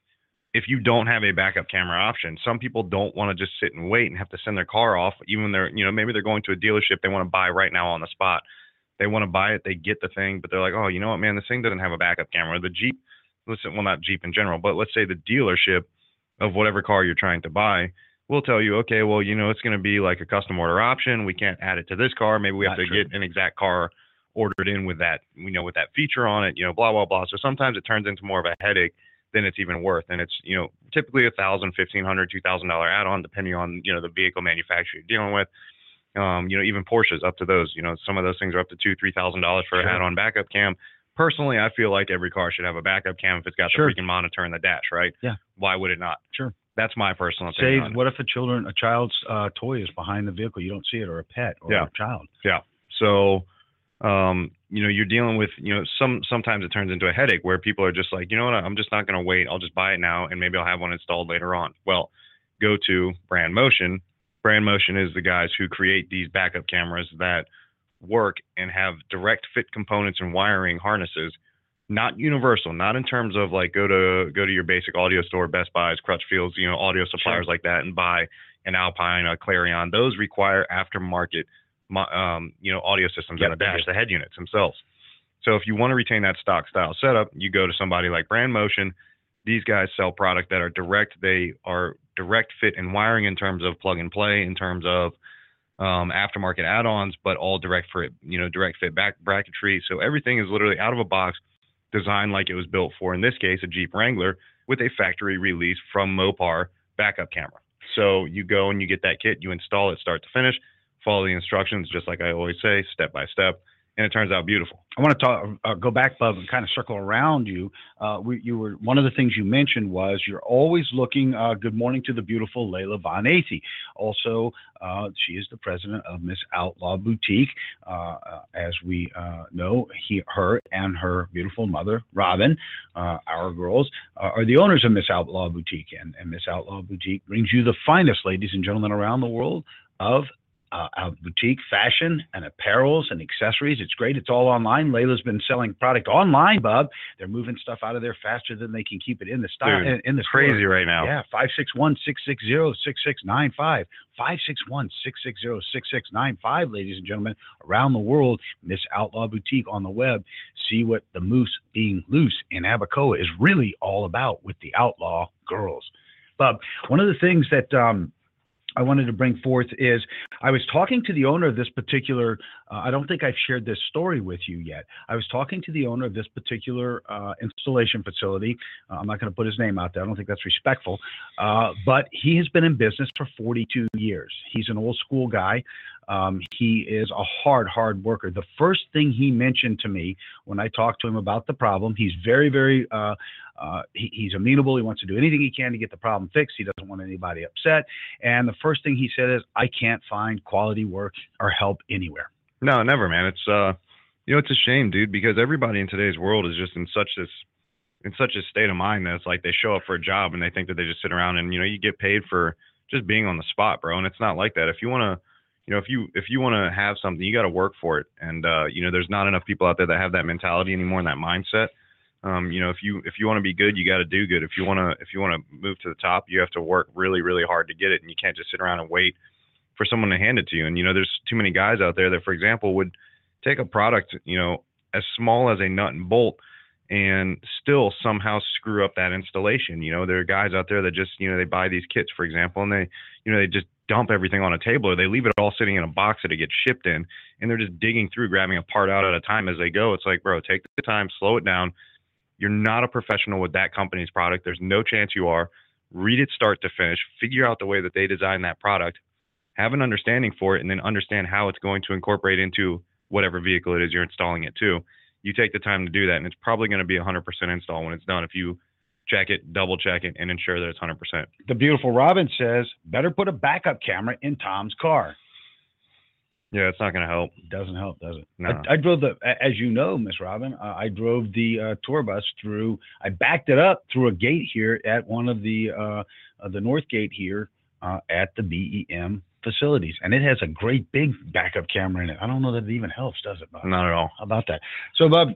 if you don't have a backup camera option, some people don't want to just sit and wait and have to send their car off. Even when they're, maybe they're going to a dealership they want to buy right now on the spot. They want to buy it, they get the thing, but they're like, oh, you know what, man, this thing doesn't have a backup camera. The Jeep, not Jeep in general, but let's say the dealership of whatever car you're trying to buy will tell you, okay, well, it's going to be like a custom order option. We can't add it to this car. Maybe we have to get an exact car ordered in with that, with that feature on it, blah, blah, blah. So sometimes it turns into more of a headache than it's even worth. And it's, typically $1,000, $1,500, $2,000 add-on, depending on, the vehicle manufacturer you're dealing with. Even Porsches up to those, some of those things are up to $2,000, $3,000 for an add-on backup cam. Personally, I feel like every car should have a backup cam if it's got the freaking monitor in the dash, right? Yeah. Why would it not? Sure. That's my personal opinion. What if a child's toy is behind the vehicle? You don't see it, or a pet, or a child. Yeah. So, you're dealing with, sometimes it turns into a headache where people are just like, you know what, I'm just not going to wait. I'll just buy it now and maybe I'll have one installed later on. Well, go to Brand Motion. Brand Motion is the guys who create these backup cameras that work and have direct fit components and wiring harnesses, not universal, not in terms of like go to your basic audio store, Best Buys, Crutchfields, audio suppliers like that, and buy an Alpine, a Clarion. Those require aftermarket audio systems on the dash, the head units themselves. So if you want to retain that stock style setup, you go to somebody like Brand Motion. These guys sell product that are direct. They are direct fit and wiring in terms of plug and play, in terms of aftermarket add-ons, but all direct fit back bracketry. So everything is literally out of a box, designed like it was built for, in this case, a Jeep Wrangler with a factory release from Mopar backup camera. So you go and you get that kit, you install it start to finish, follow the instructions, just like I always say, step by step, and it turns out beautiful. I want to go back, Bub, and kind of circle around you. You were one of the things you mentioned was you're always looking. Good morning to the beautiful Layla Von Athey. Also, she is the president of Miss Outlaw Boutique. As we know, her and her beautiful mother, Robin, our girls, are the owners of Miss Outlaw Boutique, and Miss Outlaw Boutique brings you the finest, ladies and gentlemen, around the world of boutique fashion and apparels and accessories. It's great. It's all online. Layla's been selling product online, Bub. They're moving stuff out of there faster than they can keep it in the stock. Dude, in the crazy store right now. Yeah, 561-660-6695. 561-660-6695, ladies and gentlemen, around the world. Miss Outlaw Boutique on the web. See what the moose being loose in Abacoa is really all about with the Outlaw girls. Bub, one of the things that I wanted to bring forth is I was talking to the owner of this particular, I don't think I've shared this story with you yet. I was talking to the owner of this particular installation facility. I'm not going to put his name out there. I don't think that's respectful. But he has been in business for 42 years. He's an old school guy. He is a hard worker. The first thing he mentioned to me when I talked to him about the problem, he's very, he's amenable. He wants to do anything he can to get the problem fixed. He doesn't want anybody upset. And the first thing he said is, I can't find quality work or help anywhere. No, never, man. It's it's a shame, dude, because everybody in today's world is just in such a state of mind that it's like they show up for a job and they think that they just sit around and, you get paid for just being on the spot, bro. And it's not like that. If you want to, if you want to have something, you got to work for it. And, there's not enough people out there that have that mentality anymore and that mindset. If you want to be good, you got to do good. If you want to move to the top, you have to work really, really hard to get it. And you can't just sit around and wait for someone to hand it to you. And, there's too many guys out there that, for example, would take a product, as small as a nut and bolt and still somehow screw up that installation. There are guys out there that just, they buy these kits, for example, and they just dump everything on a table, or they leave it all sitting in a box that it gets shipped in, and they're just digging through, grabbing a part out at a time as they go. It's like, bro, take the time, slow it down. You're not a professional with that company's product. There's no chance you are. Read it start to finish, figure out the way that they design that product, have an understanding for it, and then understand how it's going to incorporate into whatever vehicle it is you're installing it to. You take the time to do that, and it's probably going to be 100% install when it's done if you check it, double check it, and ensure that it's 100%. The beautiful Robin says, better put a backup camera in Tom's car. Yeah, it's not going to help. It doesn't help, does it? No. I drove as you know, Miss Robin, I drove the tour bus through, I backed it up through a gate here at one of the North Gate here at the BEM facilities. And it has a great big backup camera in it. I don't know that it even helps, does it, Bob? Not at all. How about that? So, Bob,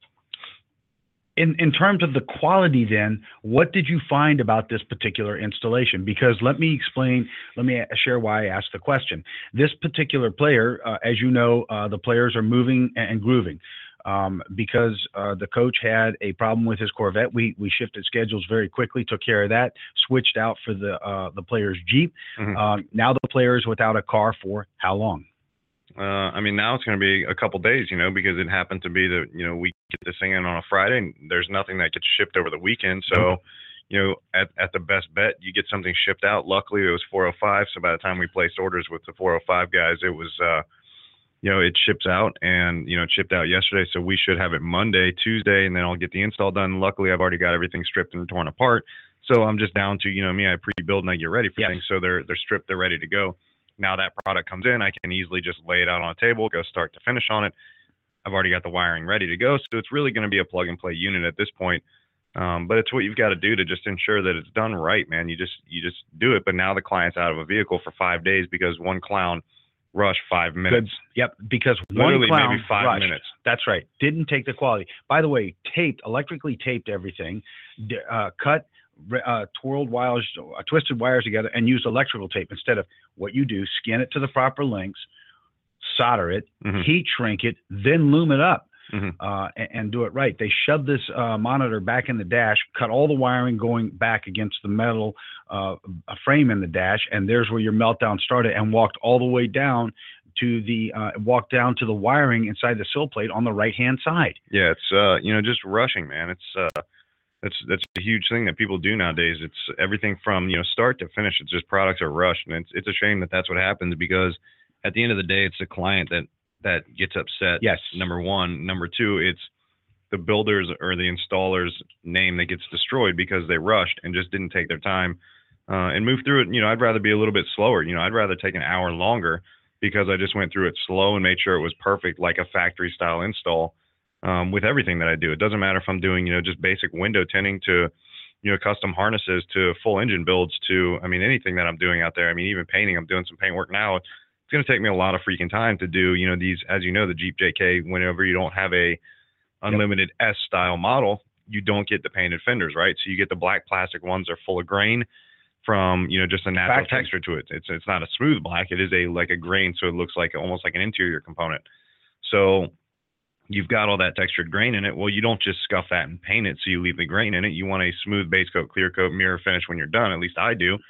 in terms of the quality then, what did you find about this particular installation? Because let me share why I asked the question. This particular player, as you know, the players are moving and grooving. Because the coach had a problem with his Corvette, we shifted schedules very quickly, took care of that, switched out for the player's Jeep. Mm-hmm. Now the player is without a car for how long? Now it's going to be a couple days, because it happened to be that, we get this thing in on a Friday and there's nothing that gets shipped over the weekend. So, at the best bet, you get something shipped out. Luckily, it was 405. So by the time we placed orders with the 405 guys, it was, it ships out, and, it shipped out yesterday. So we should have it Monday, Tuesday, and then I'll get the install done. Luckily, I've already got everything stripped and torn apart. So I'm just down to, me, I pre-build and I get ready for things. So they're stripped, they're ready to go. Now that product comes in, I can easily just lay it out on a table, go start to finish on it. I've already got the wiring ready to go. So it's really going to be a plug and play unit at this point. But it's what you've got to do to just ensure that it's done right, man. You just do it. But now the client's out of a vehicle for 5 days because one clown rushed 5 minutes. Good. Yep. Because literally one clown maybe 5 minutes. That's right. Didn't take the quality. By the way, electrically taped everything, cut, twirled wires, twisted wires together, and used electrical tape instead of what you do. Skin it to the proper lengths, solder it, heat shrink it, then loom it up, and do it right. They shoved this monitor back in the dash, cut all the wiring going back against the metal frame in the dash, and there's where your meltdown started, and walked all the way down to the wiring inside the sill plate on the right hand side. Yeah, it's just rushing, man. That's a huge thing that people do nowadays. It's everything from, start to finish. It's just products are rushed. And it's a shame that that's what happens, because at the end of the day, it's the client that that gets upset. Yes. Number one. Number two, it's the builders or the installer's name that gets destroyed because they rushed and just didn't take their time and move through it. I'd rather be a little bit slower. I'd rather take an hour longer because I just went through it slow and made sure it was perfect, like a factory style install with everything that I do. It doesn't matter if I'm doing, just basic window tinting to, custom harnesses to full engine builds to, anything that I'm doing out there. Even painting, I'm doing some paint work now. It's going to take me a lot of freaking time to do, these, as the Jeep JK, whenever you don't have a unlimited S style model, you don't get the painted fenders, right? So you get the black plastic ones that are full of grain from, just a natural texture to it. It's not a smooth black. It is like a grain. So it looks like almost like an interior component. So you've got all that textured grain in it. Well, you don't just scuff that and paint it so you leave the grain in it. You want a smooth base coat, clear coat, mirror finish when you're done. At least I do.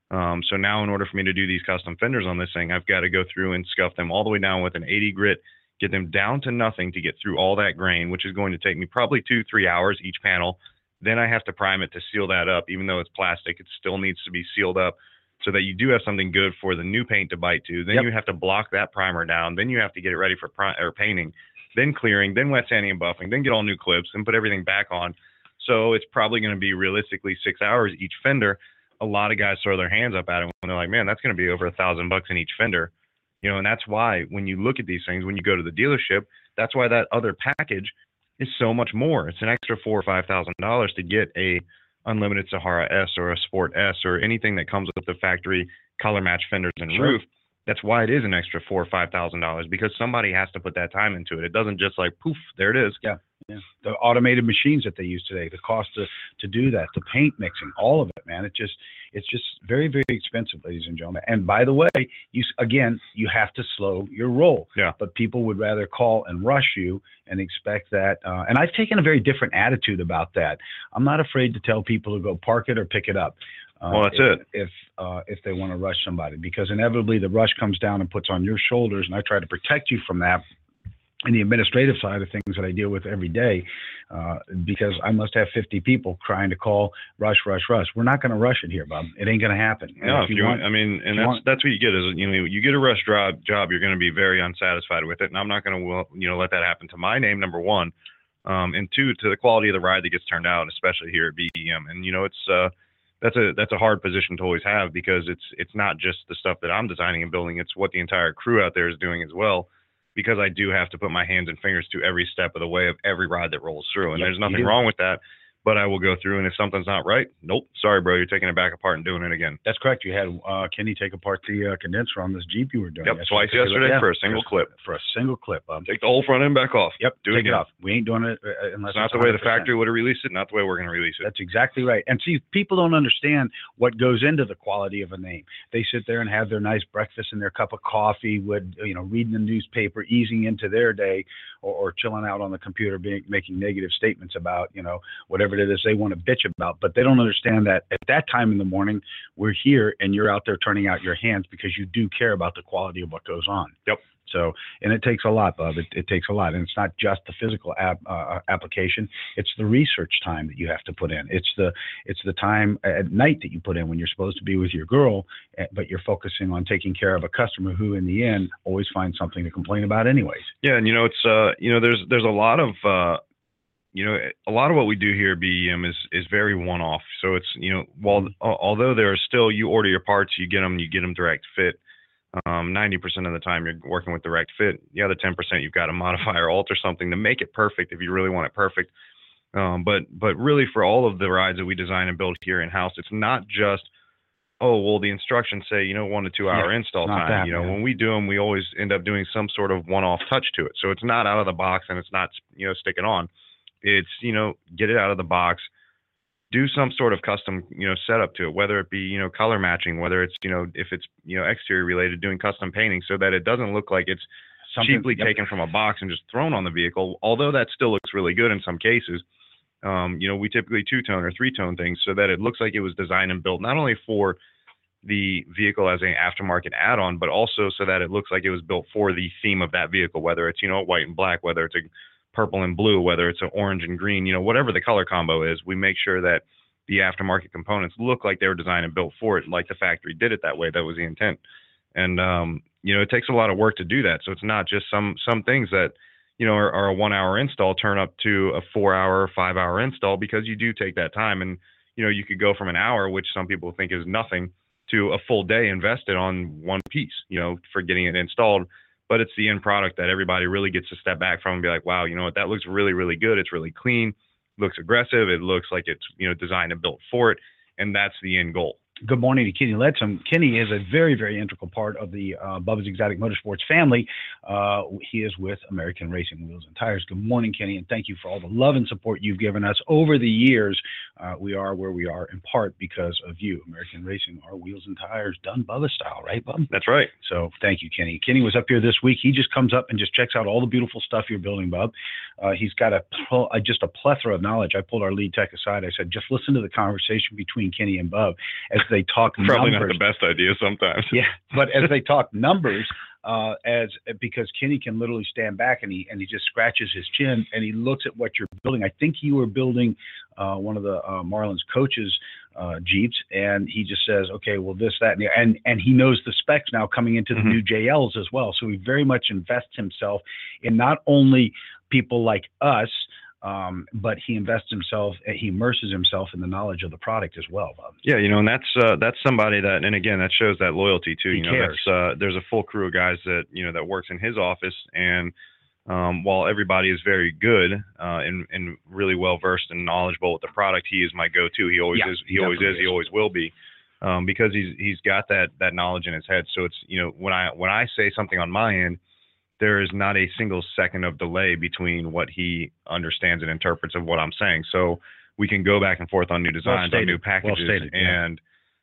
So now in order for me to do these custom fenders on this thing, I've got to go through and scuff them all the way down with an 80 grit, get them down to nothing to get through all that grain, which is going to take me probably 2-3 hours each panel. Then I have to prime it to seal that up. Even though it's plastic, it still needs to be sealed up so that you do have something good for the new paint to bite to. Then you have to block that primer down. Then you have to get it ready for painting, then clearing, then wet sanding and buffing, then get all new clips and put everything back on. So it's probably going to be realistically 6 hours each fender. A lot of guys throw their hands up at it when they're like, man, that's going to be over $1,000 in each fender. And that's why when you look at these things, when you go to the dealership, that's why that other package is so much more. It's an extra $4,000 or $5,000 to get a unlimited Sahara S or a Sport S or anything that comes with the factory color match fenders and roof. That's why it is an extra $4,000 or $5,000 because somebody has to put that time into it. It doesn't just like poof, there it is. Yeah. The automated machines that they use today, the cost to do that, the paint mixing, all of it, man. It's just very, very expensive, ladies and gentlemen. And by the way, you have to slow your roll. Yeah. But people would rather call and rush you and expect that. And I've taken a very different attitude about that. I'm not afraid to tell people to go park it or pick it up. Well, that's it. If they want to rush somebody, because inevitably the rush comes down and puts on your shoulders, and I try to protect you from that. And the administrative side of things that I deal with every day, because I must have 50 people trying to call, rush. We're not going to rush it here, Bob. It ain't going to happen. No, that's what you get is, you get a rush job, you're going to be very unsatisfied with it. And I'm not going to, let that happen to my name, number one. And two, to the quality of the ride that gets turned out, especially here at BEM. And, it's, that's a hard position to always have because it's not just the stuff that I'm designing and building. It's what the entire crew out there is doing as well. Because I do have to put my hands and fingers to every step of the way of every ride that rolls through. And there's nothing wrong with that, but I will go through. And if something's not right, nope, sorry, bro, you're taking it back apart and doing it again. That's correct. You had Kenny take apart the condenser on this Jeep you were doing. Yep, twice yesterday for a single clip. For a single clip. Take the whole front end back off. Yep, take it off. We ain't doing it unless it's not the way the factory would have released it, not the way we're going to release it. That's exactly right. And see, people don't understand what goes into the quality of a name. They sit there and have their nice breakfast and their cup of coffee, reading the newspaper, easing into their day, or chilling out on the computer, making negative statements about, whatever it is they want to bitch about. But they don't understand that at that time in the morning, we're here and you're out there turning out your hands because you do care about the quality of what goes on. Yep. So, and it takes a lot, Bob. It takes a lot. And it's not just the physical application. It's the research time that you have to put in. It's the time at night that you put in when you're supposed to be with your girl, but you're focusing on taking care of a customer who in the end always finds something to complain about anyways. Yeah. And, it's, there's a lot of, a lot of what we do here at BEM is very one-off. So it's, although there are still, you order your parts, you get them direct fit. 90% of the time you're working with direct fit. The other 10% you've got to modify or alter something to make it perfect if you really want it perfect. But really for all of the rides that we design and build here in-house, it's not just, the instructions say, 1 to 2 hour install time. When we do them, we always end up doing some sort of one-off touch to it. So it's not out of the box and it's not, stick it on. It's, get it out of the box, do some sort of custom, setup to it, whether it be, color matching, whether it's, if it's, exterior related, doing custom painting so that it doesn't look like it's cheaply taken from a box and just thrown on the vehicle. Although that still looks really good in some cases. We typically 2-tone or 3-tone things so that it looks like it was designed and built not only for the vehicle as an aftermarket add-on, but also so that it looks like it was built for the theme of that vehicle, whether it's, white and black, whether it's a purple and blue, whether it's an orange and green, whatever the color combo is, we make sure that the aftermarket components look like they were designed and built for it, like the factory did it that way. That was the intent. And it takes a lot of work to do that. So it's not just some things that, are a 1 hour install turn up to a 4 hour, 5 hour install, because you do take that time. And, you could go from an hour, which some people think is nothing, to a full day invested on one piece, for getting it installed. But it's the end product that everybody really gets to step back from and be like, wow, you know what, that looks really, really good. It's really clean, looks aggressive. It looks like it's, designed and built for it. And that's the end goal. Good morning to Kenny Leadsom. Kenny is a very, very integral part of the Bubba's Exotic Motorsports family. He is with American Racing Wheels and Tires. Good morning, Kenny, and thank you for all the love and support you've given us over the years. We are where we are in part because of you. American Racing are wheels and tires done Bubba style, right, Bub? That's right. So thank you, Kenny. Kenny was up here this week. He just comes up and just checks out all the beautiful stuff you're building, Bub. He's got just a plethora of knowledge. I pulled our lead tech aside. I said, just listen to the conversation between Kenny and Bub as they talk Probably numbers. Not the best idea sometimes. Yeah, but as they talk numbers, because Kenny can literally stand back and he just scratches his chin and he looks at what you're building. I think you were building one of the Marlins coaches' Jeeps, and he just says, okay, well, this, that, and he knows the specs now coming into the new JLs as well. So he very much invests himself in not only people like us, but he immerses himself in the knowledge of the product as well, Bob. Yeah, and that's somebody that, and again, that shows that loyalty too. He cares. There's a full crew of guys that, that works in his office, and while everybody is very good and really well versed and knowledgeable with the product, he is my go-to. He always is. He always is. He always will be, because he's got that knowledge in his head. So it's, when I say something on my end, there is not a single second of delay between what he understands and interprets of what I'm saying. So we can go back and forth on new designs, on new packages, and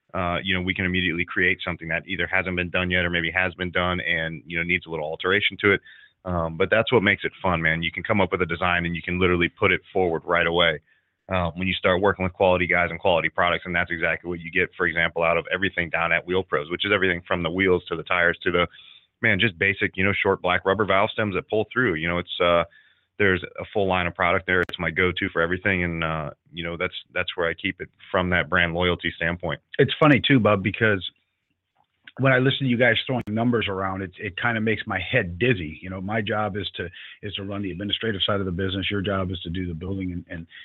we can immediately create something that either hasn't been done yet or maybe has been done and, needs a little alteration to it. But that's what makes it fun, man. You can come up with a design and you can literally put it forward right away. When you start working with quality guys and quality products, and that's exactly what you get, for example, out of everything down at Wheel Pros, which is everything from the wheels to the tires to the, just basic, short black rubber valve stems that pull through. It's there's a full line of product there. It's my go-to for everything, and that's where I keep it from that brand loyalty standpoint. It's funny too, Bub, because when I listen to you guys throwing numbers around, it kind of makes my head dizzy. My job is to run the administrative side of the business. Your job is to do the building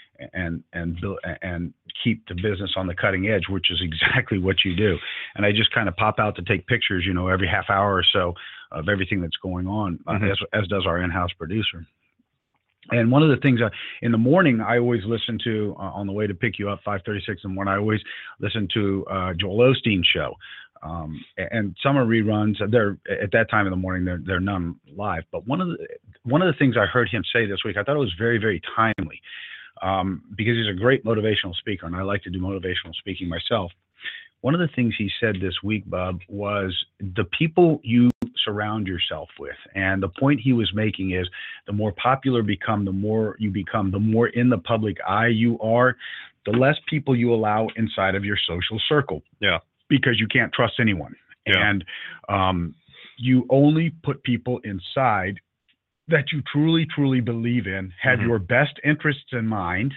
and keep the business on the cutting edge, which is exactly what you do. And I just kind of pop out to take pictures, every half hour or so of everything that's going on, as does our in-house producer. And one of the things in the morning, I always listen to on the way to pick you up, 5:36 in the morning, I always listen to Joel Osteen's show. And some are reruns. They're at that time in the morning. They're none live. But one of the things I heard him say this week, I thought it was very, very timely, because he's a great motivational speaker, and I like to do motivational speaking myself. One of the things he said this week, Bub, was the people you surround yourself with. And the point he was making is the more popular become, the more you become, the more in the public eye you are, the less people you allow inside of your social circle. Yeah. Because you can't trust anyone. Yeah. And you only put people inside that you truly, truly believe in, have your best interests in mind,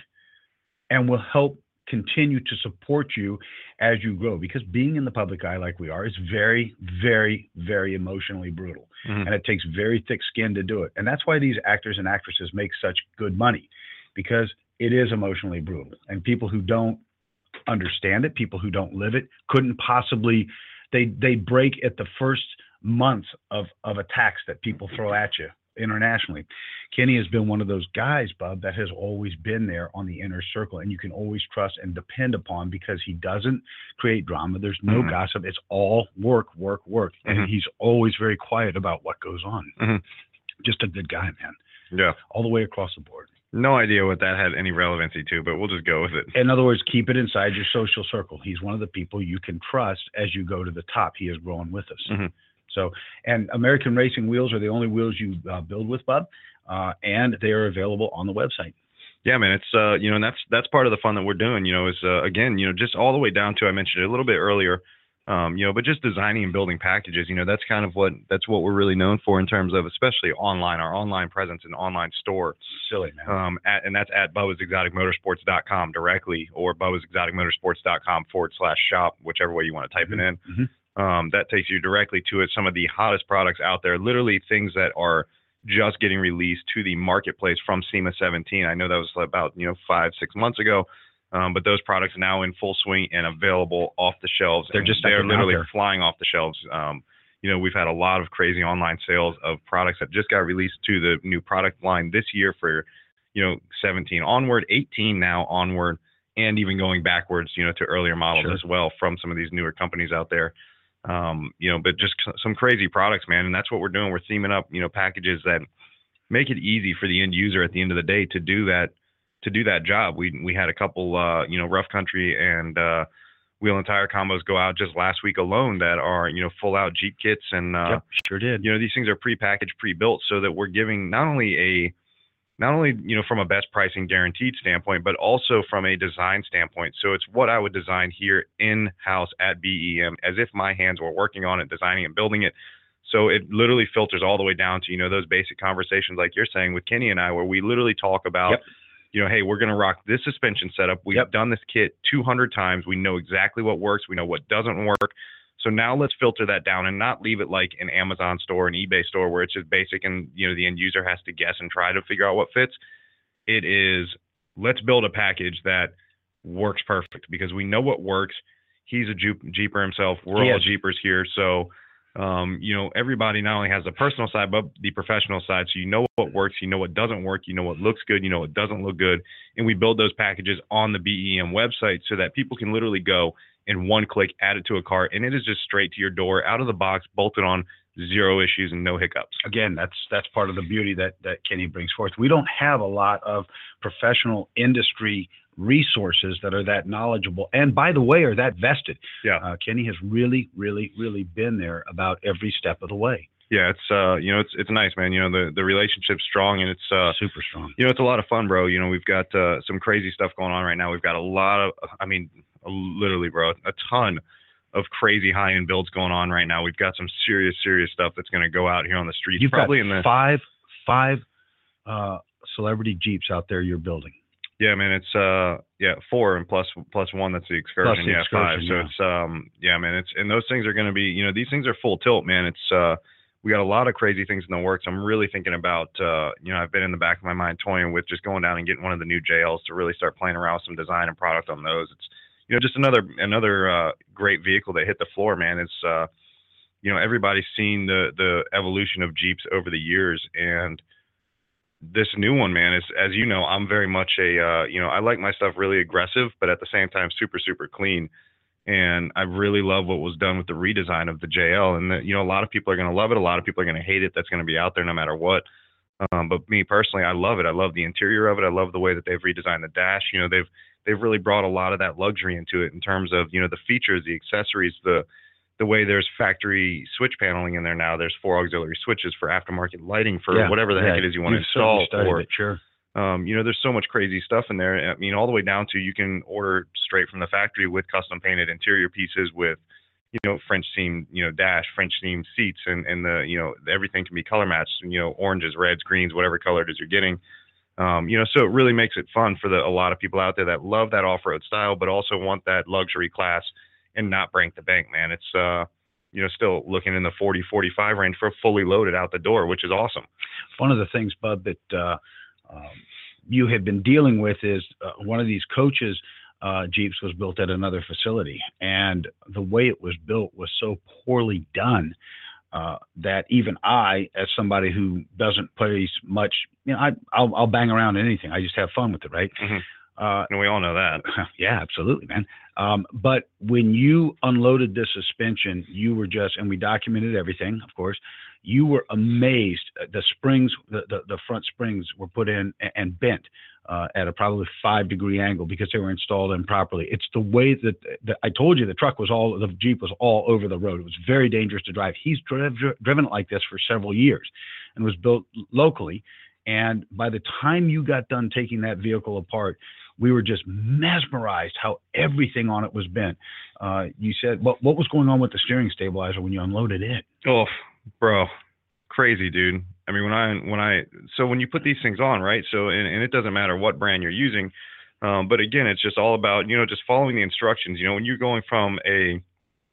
and will help continue to support you as you grow. Because being in the public eye like we are is very, very, very emotionally brutal. And it takes very thick skin to do it. And that's why these actors and actresses make such good money, because it is emotionally brutal. And people who don't understand it, people who don't live it, couldn't possibly, they break at the first month of attacks that people throw at you internationally. Kenny has been one of those guys, Bub, that has always been there on the inner circle, and you can always trust and depend upon, because he doesn't create drama. There's no gossip. It's all work. And he's always very quiet about what goes on. Just a good guy, man. Yeah. All the way across the board. No idea what that had any relevancy to, but we'll just go with it. In other words, keep it inside your social circle. He's one of the people you can trust as you go to the top. He is growing with us. So, and American Racing Wheels are the only wheels you build with, Bub, and they are available on the website. Yeah, man, it's and that's part of the fun that we're doing. Is again, just all the way down to, I mentioned it a little bit earlier. But just designing and building packages, that's kind of what we're really known for in terms of, especially online, our online presence and online store. Silly, man. And that's at Bubba'sExoticMotorsports.com directly, or Bubba'sExoticMotorsports.com /shop, whichever way you want to type it in. that takes you directly to it. Some of the hottest products out there, literally things that are just getting released to the marketplace from SEMA 17. I know that was about 5-6 months ago, but those products are now in full swing and available off the shelves. They're literally flying off the shelves. We've had a lot of crazy online sales of products that just got released to the new product line this year for 17 onward, 18 now onward, and even going backwards to earlier models as well from some of these newer companies out there. But just some crazy products, man. And that's what we're doing. We're theming up, packages that make it easy for the end user at the end of the day to do that job. We had a couple, Rough Country and wheel and tire combos go out just last week alone that are, full out Jeep kits. And, sure did. These things are pre-packaged, pre-built so that we're giving not only from a best pricing guaranteed standpoint, but also from a design standpoint. So it's what I would design here in-house at BEM as if my hands were working on it, designing and building it. So it literally filters all the way down to, those basic conversations like you're saying with Kenny and I, where we literally talk about, hey, we're going to rock this suspension setup. We've done this kit 200 times. We know exactly what works. We know what doesn't work. So now let's filter that down and not leave it like an Amazon store, an eBay store, where it's just basic and, the end user has to guess and try to figure out what fits. It is, let's build a package that works perfect because we know what works. He's a Jeeper himself. We're all Jeepers here. So, everybody not only has the personal side, but the professional side. So you know what works, you know what doesn't work, you know what looks good, you know what doesn't look good. And we build those packages on the BEM website so that people can literally go and one click, add it to a cart, and it is just straight to your door, out of the box, bolted on, zero issues and no hiccups. Again, that's part of the beauty that Kenny brings forth. We don't have a lot of professional industry resources that are that knowledgeable and, by the way, are that vested. Kenny has really, really, really been there about every step of the way. Yeah, it's nice, man. The relationship's strong and it's super strong. It's a lot of fun, bro. We've got some crazy stuff going on right now. We've got a lot of, literally, bro, a ton of crazy high-end builds going on right now. We've got some serious stuff that's going to go out here on the streets. You've probably got five celebrity Jeeps out there you're building. Yeah, man, it's 4 and plus one. That's the Excursion. Five. So it's man, it's, and those things are going to be, these things are full tilt, man. It's we got a lot of crazy things in the works. I'm really thinking about, I've been in the back of my mind toying with just going down and getting one of the new JLs to really start playing around with some design and product on those. It's, just another great vehicle that hit the floor, man. It's, everybody's seen the evolution of Jeeps over the years, and this new one, man, is, as you know, I'm very much I like my stuff really aggressive, but at the same time, super, super clean. And I really love what was done with the redesign of the JL. And, a lot of people are going to love it. A lot of people are going to hate it. That's going to be out there no matter what. But me personally, I love it. I love the interior of it. I love the way that they've redesigned the dash. They've really brought a lot of that luxury into it in terms of, the features, the accessories, the way there's factory switch paneling in there now. There's 4 auxiliary switches for aftermarket lighting for whatever the heck it is you want to install. There's so much crazy stuff in there. All the way down to you can order straight from the factory with custom painted interior pieces with, French seam, dash, French seam seats, and the, everything can be color matched, oranges, reds, greens, whatever color it is you're getting. So it really makes it fun for a lot of people out there that love that off-road style, but also want that luxury class and not break the bank, man. It's, still looking in the 40, 45 range for fully loaded out the door, which is awesome. One of the things, Bub, that you had been dealing with is one of these coaches Jeeps was built at another facility, and the way it was built was so poorly done that even I, as somebody who doesn't place much, I'll bang around anything. I just have fun with it, right? Mm-hmm. And we all know that. Yeah, absolutely, man. But when you unloaded this suspension, you were and we documented everything, of course, you were amazed. The springs, the front springs were put in and bent at a probably 5-degree angle because they were installed improperly. It's the way that I told you the Jeep was all over the road. It was very dangerous to drive. He's driven it like this for several years and was built locally. And by the time you got done taking that vehicle apart, we were just mesmerized how everything on it was bent. You said, what was going on with the steering stabilizer when you unloaded it? Oh, bro, crazy, dude. When you put these things on, right? So, and it doesn't matter what brand you're using, but again, it's just all about, just following the instructions. When you're going from a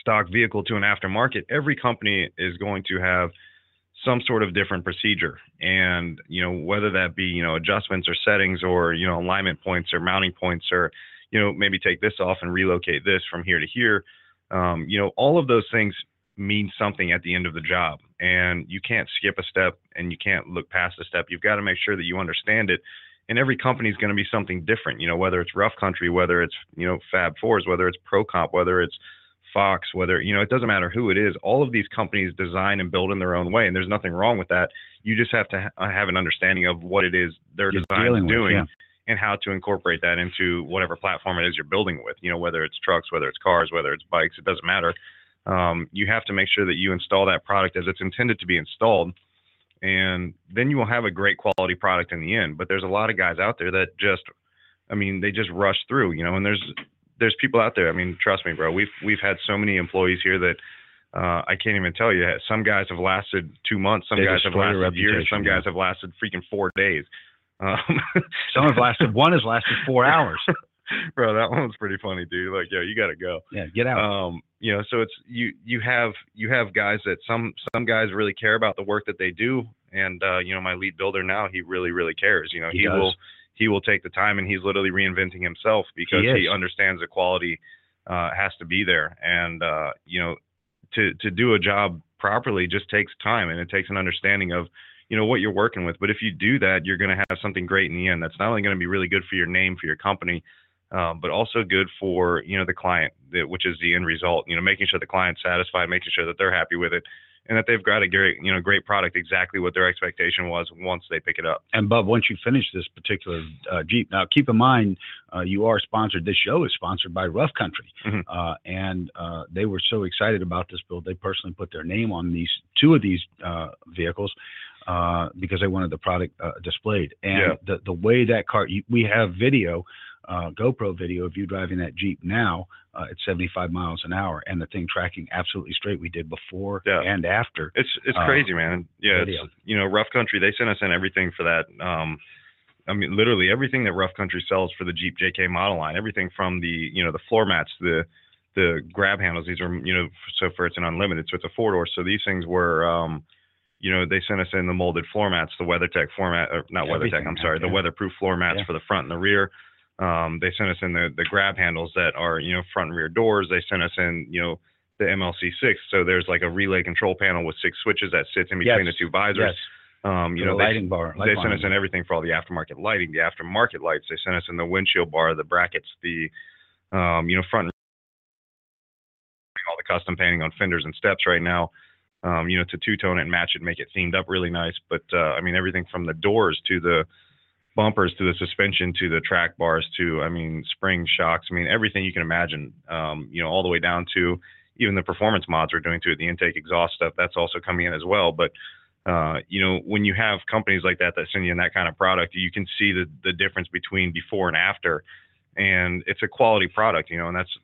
stock vehicle to an aftermarket, every company is going to have some sort of different procedure. And, whether that be, adjustments or settings or, alignment points or mounting points or, maybe take this off and relocate this from here to here. All of those things mean something at the end of the job, and you can't skip a step and you can't look past a step. You've got to make sure that you understand it. And every company is going to be something different, whether it's Rough Country, whether it's, Fab Fours, whether it's ProComp, whether it's Fox, whether, it doesn't matter who it is. All of these companies design and build in their own way, and there's nothing wrong with that. You just have to have an understanding of what it is they're designed doing and how to incorporate that into whatever platform it is you're building with, whether it's trucks, whether it's cars, whether it's bikes, it doesn't matter. You have to make sure that you install that product as it's intended to be installed, and then you will have a great quality product in the end. But there's a lot of guys out there that they just rush through, and there's people out there. Trust me, bro, we've had so many employees here that I can't even tell you. Some guys have lasted 2 months, some guys have lasted years, some guys have lasted freaking 4 days. Some have lasted, one has lasted 4 hours. Bro, that one was pretty funny, dude. Like, yo, you gotta go. Yeah, get out. So it's you have guys that some guys really care about the work that they do, and my lead builder now, he really, really cares. He will take the time, and he's literally reinventing himself because he understands the quality has to be there, and to do a job properly just takes time, and it takes an understanding of what you're working with. But if you do that, you're going to have something great in the end. That's not only going to be really good for your name, for your company, but also good for the client, which is the end result. Making sure the client's satisfied, making sure that they're happy with it, and that they've got a great product, exactly what their expectation was once they pick it up. And Bub, once you finish this particular Jeep, now keep in mind, you are sponsored. This show is sponsored by Rough Country, and they were so excited about this build, they personally put their name on two of these vehicles because they wanted the product displayed. And the way that car, we have video. GoPro video of you driving that Jeep now at 75 miles an hour, and the thing tracking absolutely straight. We did before and after. It's crazy, man. Yeah, it's, Rough Country, they sent us in everything for that. Literally everything that Rough Country sells for the Jeep JK model line, everything from the the floor mats, the grab handles. These are so for it's an unlimited, so it's a 4-door. So these things were they sent us in the molded floor mats, the WeatherTech format, or not WeatherTech, I'm sorry, the weatherproof floor mats for the front and the rear. They sent us in the grab handles that are, front and rear doors. They sent us in, the MLC6. So there's like a relay control panel with 6 switches that sits in between the two visors. Lighting bar. They sent us in everything for all the aftermarket lighting, the aftermarket lights. They sent us in the windshield bar, the brackets, the, front and all the custom painting on fenders and steps right now, to two-tone it and match it, make it themed up really nice. But, everything from the doors to the bumpers to the suspension to the track bars to spring shocks, everything you can imagine, all the way down to even the performance mods we're doing to it, the intake exhaust stuff, that's also coming in as well. But when you have companies like that send you in that kind of product, you can see the difference between before and after, and it's a quality product, and that's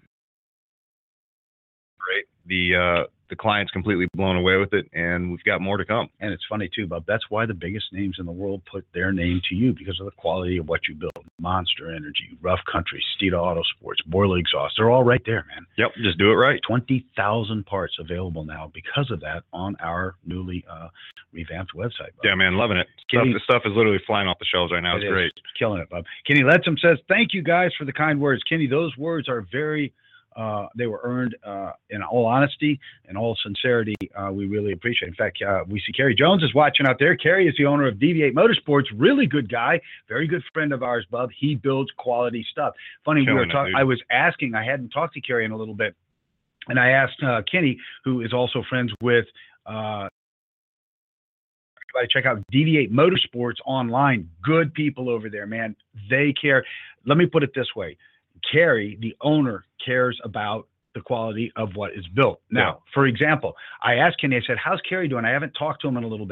great. The client's completely blown away with it, and we've got more to come. And it's funny too, Bob, that's why the biggest names in the world put their name to you, because of the quality of what you build. Monster Energy, Rough Country, Steeda Autosports, Borla Exhaust, they're all right there, man. Yep, just do it right. 20,000 parts available now because of that on our newly revamped website, Bob. Yeah, man, loving it. The stuff is literally flying off the shelves right now. It's great. Killing it, Bob. Kenny Letsom says, thank you guys for the kind words. Kenny, those words are very they were earned in all honesty and all sincerity. We really appreciate it. In fact, we see Kerry Jones is watching out there. Kerry is the owner of Deviate Motorsports. Really good guy. Very good friend of ours, Bub. He builds quality stuff. Funny, we were talking. I was asking, I hadn't talked to Kerry in a little bit, and I asked Kenny, who is also friends with everybody, check out Deviate Motorsports online. Good people over there, man. They care. Let me put it this way. Kerry, the owner, cares about the quality of what is built. Now, for example, I asked Kenny, I said, how's Kerry doing? I haven't talked to him in a little bit.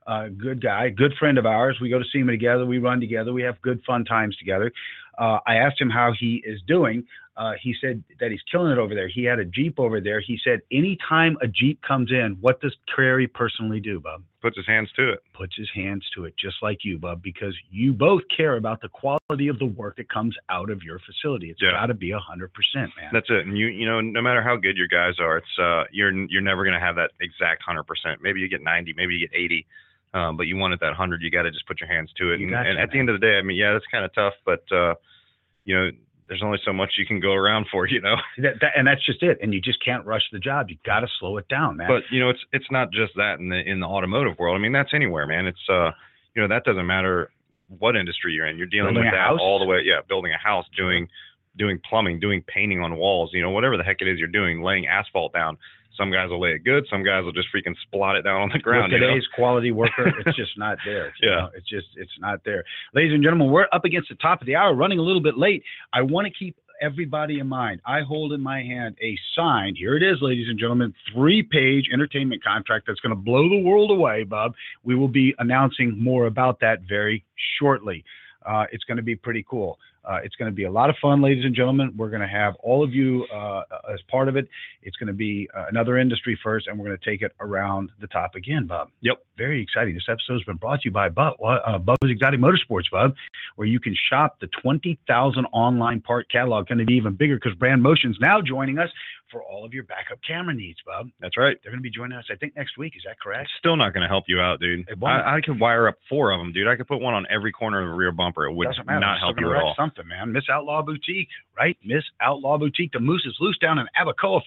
good guy, good friend of ours. We go to SEMA together. We run together. We have good fun times together. I asked him how he is doing. He said that he's killing it over there. He had a Jeep over there. He said anytime a Jeep comes in, what does Kerry personally do, Bub? Puts his hands to it. Puts his hands to it, just like you, Bub, because you both care about the quality of the work that comes out of your facility. It's got to be 100%, man. That's it. And you know, no matter how good your guys are, it's you're never going to have that exact 100%. Maybe you get 90, maybe you get 80. But you want it that 100, you got to just put your hands to it. And at the end of the day, I mean, yeah, that's kind of tough, but you know, there's only so much you can go around for, you know. And that's just it. And you just can't rush the job. You got to slow it down, man. But you know, it's not just that in the automotive world. I mean, that's anywhere, man. It's you know, that doesn't matter what industry you're in. You're dealing with that all the way. Yeah, building a house, doing plumbing, doing painting on walls. You know, whatever the heck it is you're doing, laying asphalt down. Some guys will lay it good. Some guys will just freaking splot it down on the ground. With today's quality worker, it's just not there. Yeah. Know? It's not there. Ladies and gentlemen, we're up against the top of the hour, running a little bit late. I want to keep everybody in mind. I hold in my hand a signed, here it is, ladies and gentlemen, 3-page entertainment contract that's going to blow the world away, Bob. We will be announcing more about that very shortly. It's going to be pretty cool. It's going to be a lot of fun, ladies and gentlemen. We're going to have all of you as part of it. It's going to be another industry first, and we're going to take it around the top again, Bob. Yep. Very exciting. This episode has been brought to you by Bubba's Exotic Motorsports, Bub, where you can shop the 20,000 online part catalog. Going to be even bigger because Brand Motion's now joining us for all of your backup camera needs, Bub. That's right. They're going to be joining us, I think, next week. Is that correct? It's still not going to help you out, dude. I could wire up 4 of them, dude. I could put one on every corner of the rear bumper. It would not help you at all. Something, man. Miss Outlaw Boutique, right? Miss Outlaw Boutique. The Moose is loose down in Abacoa,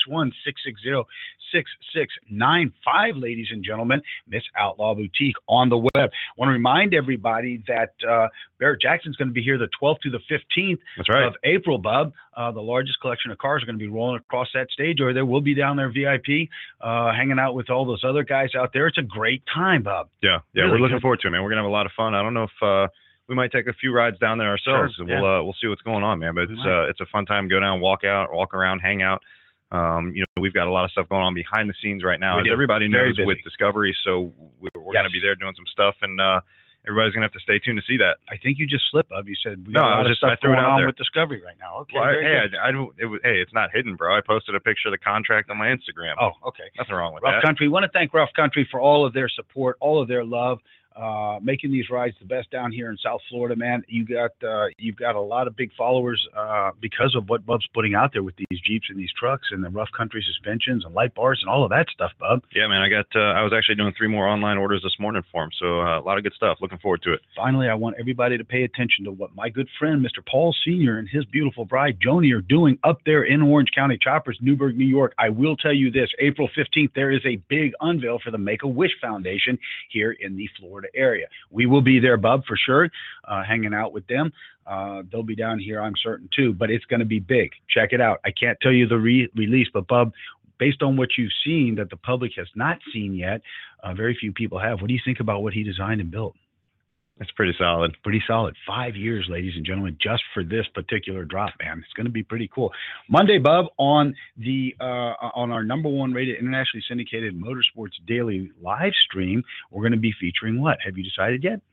561-660-6695, ladies and gentlemen. Miss Outlaw Boutique on the web. I want to remind everybody that Barrett Jackson's going to be here the 12th to the 15th of April, Bub. The largest collection of cars are going to be rolling across that stage over there. We'll be down there VIP, hanging out with all those other guys out there. It's a great time, Bob. Yeah, really we're looking forward to it, man. We're going to have a lot of fun. I don't know if we might take a few rides down there ourselves. Sure, we'll see what's going on, man. But it's a fun time. Go down, walk around, hang out. You know, we've got a lot of stuff going on behind the scenes right now, as everybody knows with Discovery. So we're going to be there doing some stuff, and everybody's going to have to stay tuned to see that. I think you just slipped up. You said I threw it out there with Discovery right now. Okay. Well, it's not hidden, bro. I posted a picture of the contract on my Instagram. Oh, okay. Nothing wrong with Rough Country. Want to thank Rough Country for all of their support, all of their love. Making these rides the best down here in South Florida, man. You've got a lot of big followers because of what Bub's putting out there with these Jeeps and these trucks and the Rough Country suspensions and light bars and all of that stuff, Bub. Yeah, man. I was actually doing 3 more online orders this morning for him, so a lot of good stuff. Looking forward to it. Finally, I want everybody to pay attention to what my good friend Mr. Paul Sr. and his beautiful bride Joni are doing up there in Orange County Choppers, Newburgh, New York. I will tell you this: April 15th, there is a big unveil for the Make-A-Wish Foundation here in the Florida area. We will be there, Bub, for sure, hanging out with them. They'll be down here, I'm certain, too, but it's going to be big. Check it out. I can't tell you the release, but, Bub, based on what you've seen that the public has not seen yet, very few people have. What do you think about what he designed and built? It's pretty solid. Pretty solid. 5 years, ladies and gentlemen, just for this particular drop, man. It's going to be pretty cool. Monday, Bub, on our number 1 rated internationally syndicated Motorsports Daily live stream, we're going to be featuring what? Have you decided yet?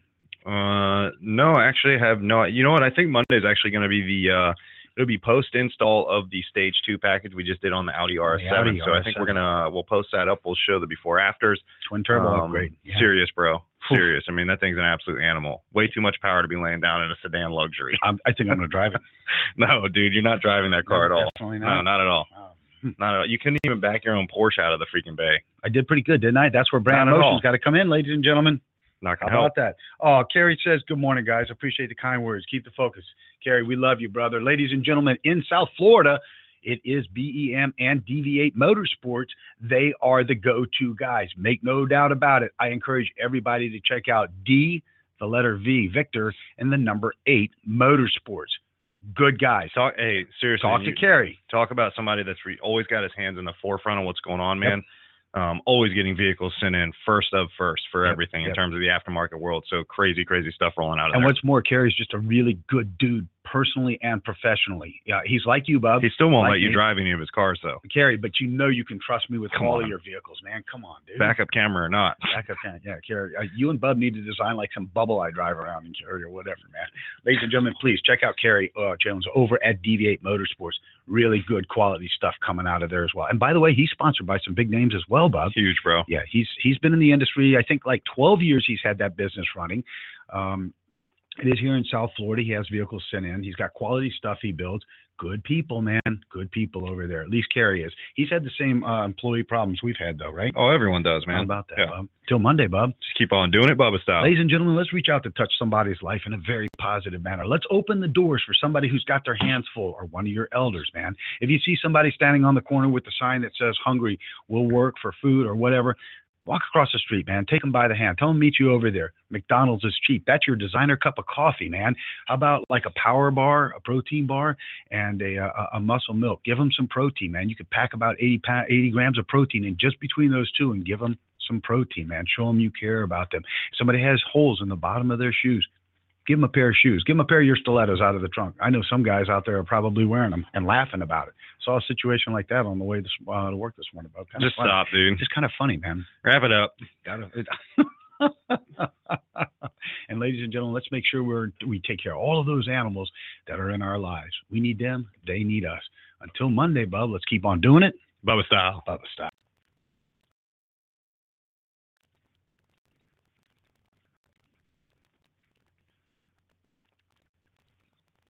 No, actually, I have no. You know what? I think Monday is actually going to be it'll be post install of the Stage 2 package we just did on the Audi RS7. So I think we'll post that up. We'll show the before afters. Twin turbo upgrade. Yeah. Serious, bro. Serious. I mean, that thing's an absolute animal. Way too much power to be laying down in a sedan luxury. I think I'm going to drive it. No, dude, you're not driving that car at all. Definitely not. No, not at all. Not at all. You couldn't even back your own Porsche out of the freaking bay. I did pretty good, didn't I? That's where Brand Motion's got to come in, ladies and gentlemen. Not going to help. How about that? Oh, Kerry says, good morning, guys. Appreciate the kind words. Keep the focus. Kerry, we love you, brother. Ladies and gentlemen, in South Florida, it is BEM and DV8 Motorsports. They are the go-to guys. Make no doubt about it. I encourage everybody to check out D, the letter V, Victor, and the number 8 Motorsports. Good guys. Hey, seriously. Talk to Kerry. Talk about somebody that's always got his hands in the forefront of what's going on, man. Yep. Always getting vehicles sent in first for everything in terms of the aftermarket world. So crazy stuff rolling out of there. And what's more, Kerry's just a really good dude personally and professionally. Yeah, he's like you, Bub. He still won't like let you me. drive any of his cars, though. Kerry, but you know you can trust me with Come all on. of your vehicles, man. Come on, dude. Backup camera or not. Backup camera. Yeah, Kerry. You and Bub need to design like some bubble I drive around in Kerry or whatever, man. Ladies and gentlemen, please check out Kerry Jones over at Deviate Motorsports. Really good quality stuff coming out of there as well. And by the way, he's sponsored by some big names as well, Bub. Huge, bro. Yeah, he's been in the industry, I think, like 12 years he's had that business running. It is here in South Florida. He has vehicles sent in. He's got quality stuff he builds. Good people, man. Good people over there. At least Kerry is. He's had the same employee problems we've had, though, right? Oh, everyone does, man. How about that, Yeah. Bub? Till Monday, Bub. Just keep on doing it, Bubba style. Ladies and gentlemen, let's reach out to touch somebody's life in a very positive manner. Let's open the doors for somebody who's got their hands full, or one of your elders, man. If you see somebody standing on the corner with the sign that says hungry, will work for food or whatever, walk across the street, man. Take them by the hand. Tell them meet you over there. McDonald's is cheap. That's your designer cup of coffee, man. How about like a power bar, a protein bar, and a muscle milk? Give them some protein, man. You could pack about 80 grams of protein in just between those two and give them some protein, man. Show them you care about them. If somebody has holes in the bottom of their shoes, give them a pair of shoes. Give them a pair of your stilettos out of the trunk. I know some guys out there are probably wearing them and laughing about it. Saw a situation like that on the way to work this morning. Just stop, dude. Just kind of funny, man. Wrap it up. And ladies and gentlemen, let's make sure we take care of all of those animals that are in our lives. We need them. They need us. Until Monday, Bub, let's keep on doing it. Bubba style. Bubba style.